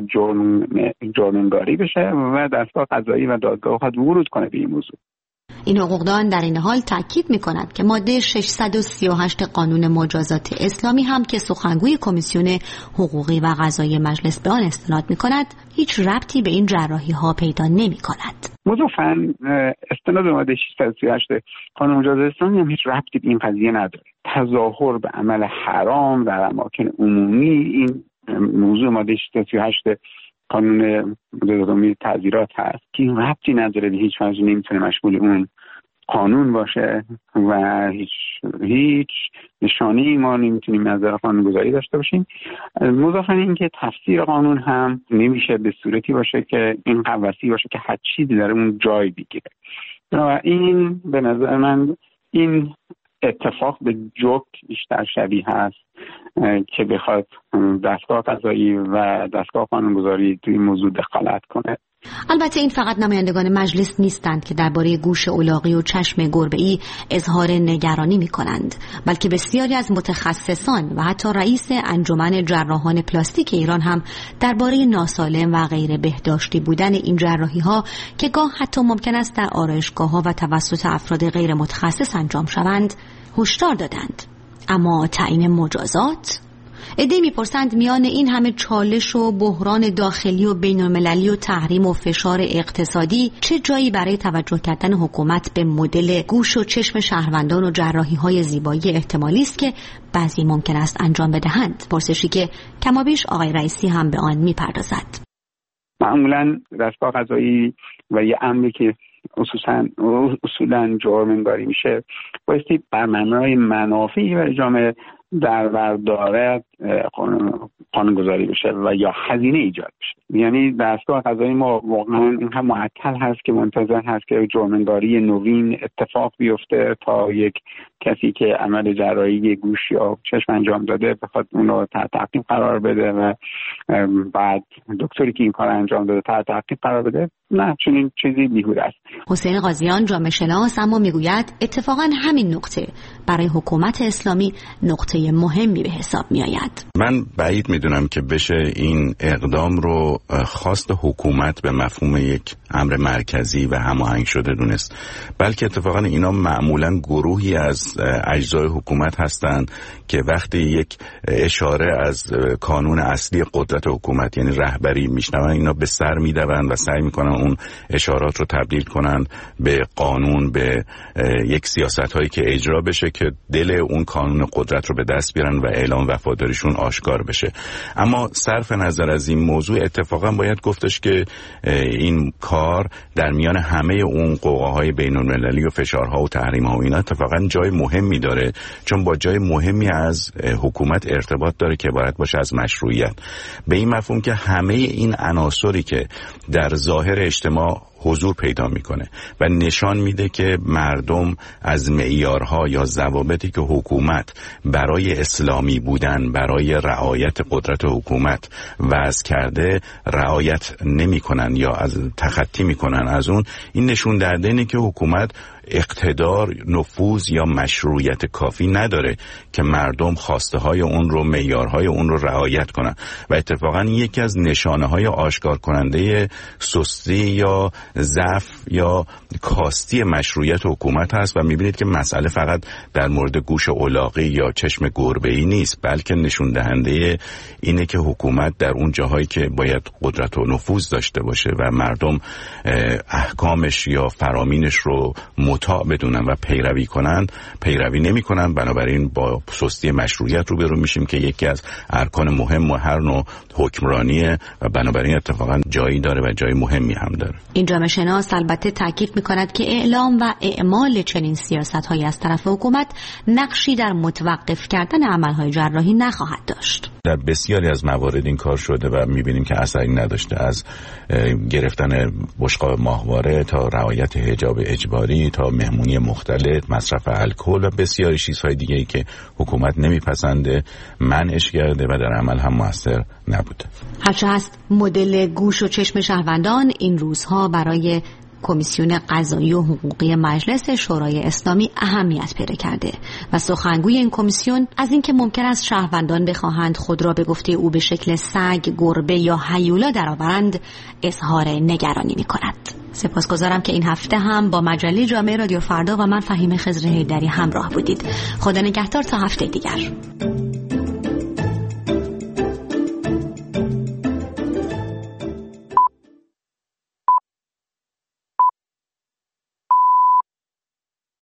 Speaker 15: جرم‌نگاری بشه و دستگاه قضایی و دادگاه بخواد ورود کنه به این موضوع.
Speaker 17: این حقوقدان در این حال تاکید می‌کند که ماده 638 قانون مجازات اسلامی هم که سخنگوی کمیسیون حقوقی و قضایی مجلس به آن استناد می‌کند هیچ ربطی به این جراحی‌ها پیدا نمی‌کند.
Speaker 15: مضافاً استناد به ماده 638 قانون مجازات اسلامی هم هیچ ربطی به این قضیه نداره. تظاهر به عمل حرام در اماکن عمومی، این موضوع ماده 638 قانون مجازات تعزیرات هست که این ربطی نداره، به هیچ وجه نمیتونه مشمول اون قانون باشه و هیچ نشانه‌ای ما نمیتونیم از نظر قانونگذاری داشته باشیم. مضافاً این که تفسیر قانون هم نمیشه به صورتی باشه که این قوسی باشه که هر چیزی در اون جای بگیره. این به نظر من این اتفاق به جوک بیشتر شبیه هست که بخواد دستگاه قضایی و دستگاه قانونگذاری توی این موضوع دخالت کنه.
Speaker 17: البته این فقط نمایندگان مجلس نیستند که درباره گوش الاغی و چشم گربه‌ای اظهار نگرانی می‌کنند، بلکه بسیاری از متخصصان و حتی رئیس انجمن جراحان پلاستیک ایران هم درباره ناسالم و غیر بهداشتی بودن این جراحی‌ها که گاه حتی ممکن است در آرایشگاه‌ها و توسط افراد غیر متخصص انجام شوند هشدار دادند. اما تعیین مجازات؟ عده‌ای می‌پرسند میان این همه چالش و بحران داخلی و بین‌المللی و تحریم و فشار اقتصادی چه جایی برای توجه کردن حکومت به مدل گوش و چشم شهروندان و جراحی‌های زیبایی احتمالی است که بعضی ممکن است انجام بدهند؟ پرسشی که کمابیش آقای رئیسی هم به آن می‌پردازد.
Speaker 15: معمولاً دستگاه قضایی و یه امری که اصولاً جرم‌نگاری میشه بایستی بر مبنای منافعی برای جامعه در بر دارد قانونگذاری بشه و یا هزینه ایجاد بشه. یعنی دستگاه قضایی ما واقعا اینقدر معطل هست که منتظر هست که جرم‌نگاری نوین اتفاق بیفته تا یک کسی که عمل جراحی گوش یا چشم انجام داده بخواد اون رو تحت تعقیب قرار بده و بعد دکتری که این کار انجام داده تحت تعقیب قرار بده. نه، چنین چیزی بیهوده است.
Speaker 17: حسین قاضیان جامعه شناس اما میگوید اتفاقا همین نقطه برای حکومت اسلامی نقطه مهمی به حساب می آید.
Speaker 4: من بعید میدونم که بشه این اقدام رو خواست حکومت به مفهوم یک امر مرکزی و هماهنگ شده دونست، بلکه اتفاقا اینا معمولا گروهی از اجزای حکومت هستند که وقتی یک اشاره از کانون اصلی قدرت حکومت یعنی رهبری میشنون، اینا به سر میدون و سعی میکنن اون اشارات رو تبدیل کنن به قانون، به یک سیاست هایی که اجرا بشه که دل اون کانون قدرت رو به دست بیارن و اعلام وفاداریشون آشکار بشه. اما صرف نظر از این موضوع اتفاقا باید گفتش که این کار در میان همه اون قوقاهای بین‌المللی و فشارها و تحریم‌ها و اینا اتفاقا جای مهمی داره، چون با جای مهمی از حکومت ارتباط داره که عبارت باشه از مشروعیت، به این مفهوم که همه این عناصری که در ظاهر اجتماع حضور پیدا میکنه و نشان میده که مردم از معیارها یا ضوابطی که حکومت برای اسلامی بودن، برای رعایت قدرت حکومت وضع کرده رعایت نمیکنن یا از تخطی میکنن از اون. این نشون دهنده اینه که حکومت اقتدار، نفوذ یا مشروعیت کافی نداره که مردم خواسته های اون رو، معیارهای اون رو رعایت کنن و اتفاقا یکی از نشانه های آشکار کننده سستی یا ضعف یا کاستی مشروعیت حکومت هست و میبینید که مسئله فقط در مورد گوش الاغی یا چشم گربه‌ای نیست، بلکه نشون دهنده اینه که حکومت در اون جاهایی که باید قدرت و نفوذ داشته باشه و مردم احکامش یا فرامینش رو مطاع بدونن و پیروی کنن، پیروی نمی‌کنن. بنابراین با سستی مشروعیت روبرو میشیم که یکی از ارکان مهم و هر نوع حکمرانیه و بنابراین اتفاقا جایی داره و جای مهمی هم داره.
Speaker 17: این جامعه شناس البته تاکید می‌کند که اعلام و اعمال چنین سیاست‌هایی از طرف حکومت نقشی در متوقف کردن عمل‌های جراحی نخواهد داشت.
Speaker 4: در بسیاری از موارد این کار شده و می‌بینیم که اثری نداشته، از گرفتن بشقاب ماهواره تا رعایت حجاب اجباری تا مهمونی مختلط، مصرف الکل و بسیاری چیزهای دیگه‌ای که حکومت نمیپسنده منعش کرده و در عمل هم موثر نبوده.
Speaker 17: هرچه هست مدل گوش و چشم شهروندان این روزها برای کمیسیون قضایی و حقوقی مجلس شورای اسلامی اهمیت پیدا کرده و سخنگوی این کمیسیون از اینکه ممکن است شهروندان بخواهند خود را به گفته او به شکل سگ، گربه یا هیولا درآورند اظهار نگرانی می‌کند. سپاسگزارم که این هفته هم با مجله جامعه رادیو فردا و من فهیمه خضر حیدری همراه بودید. خدا نگهدار تا هفته دیگر.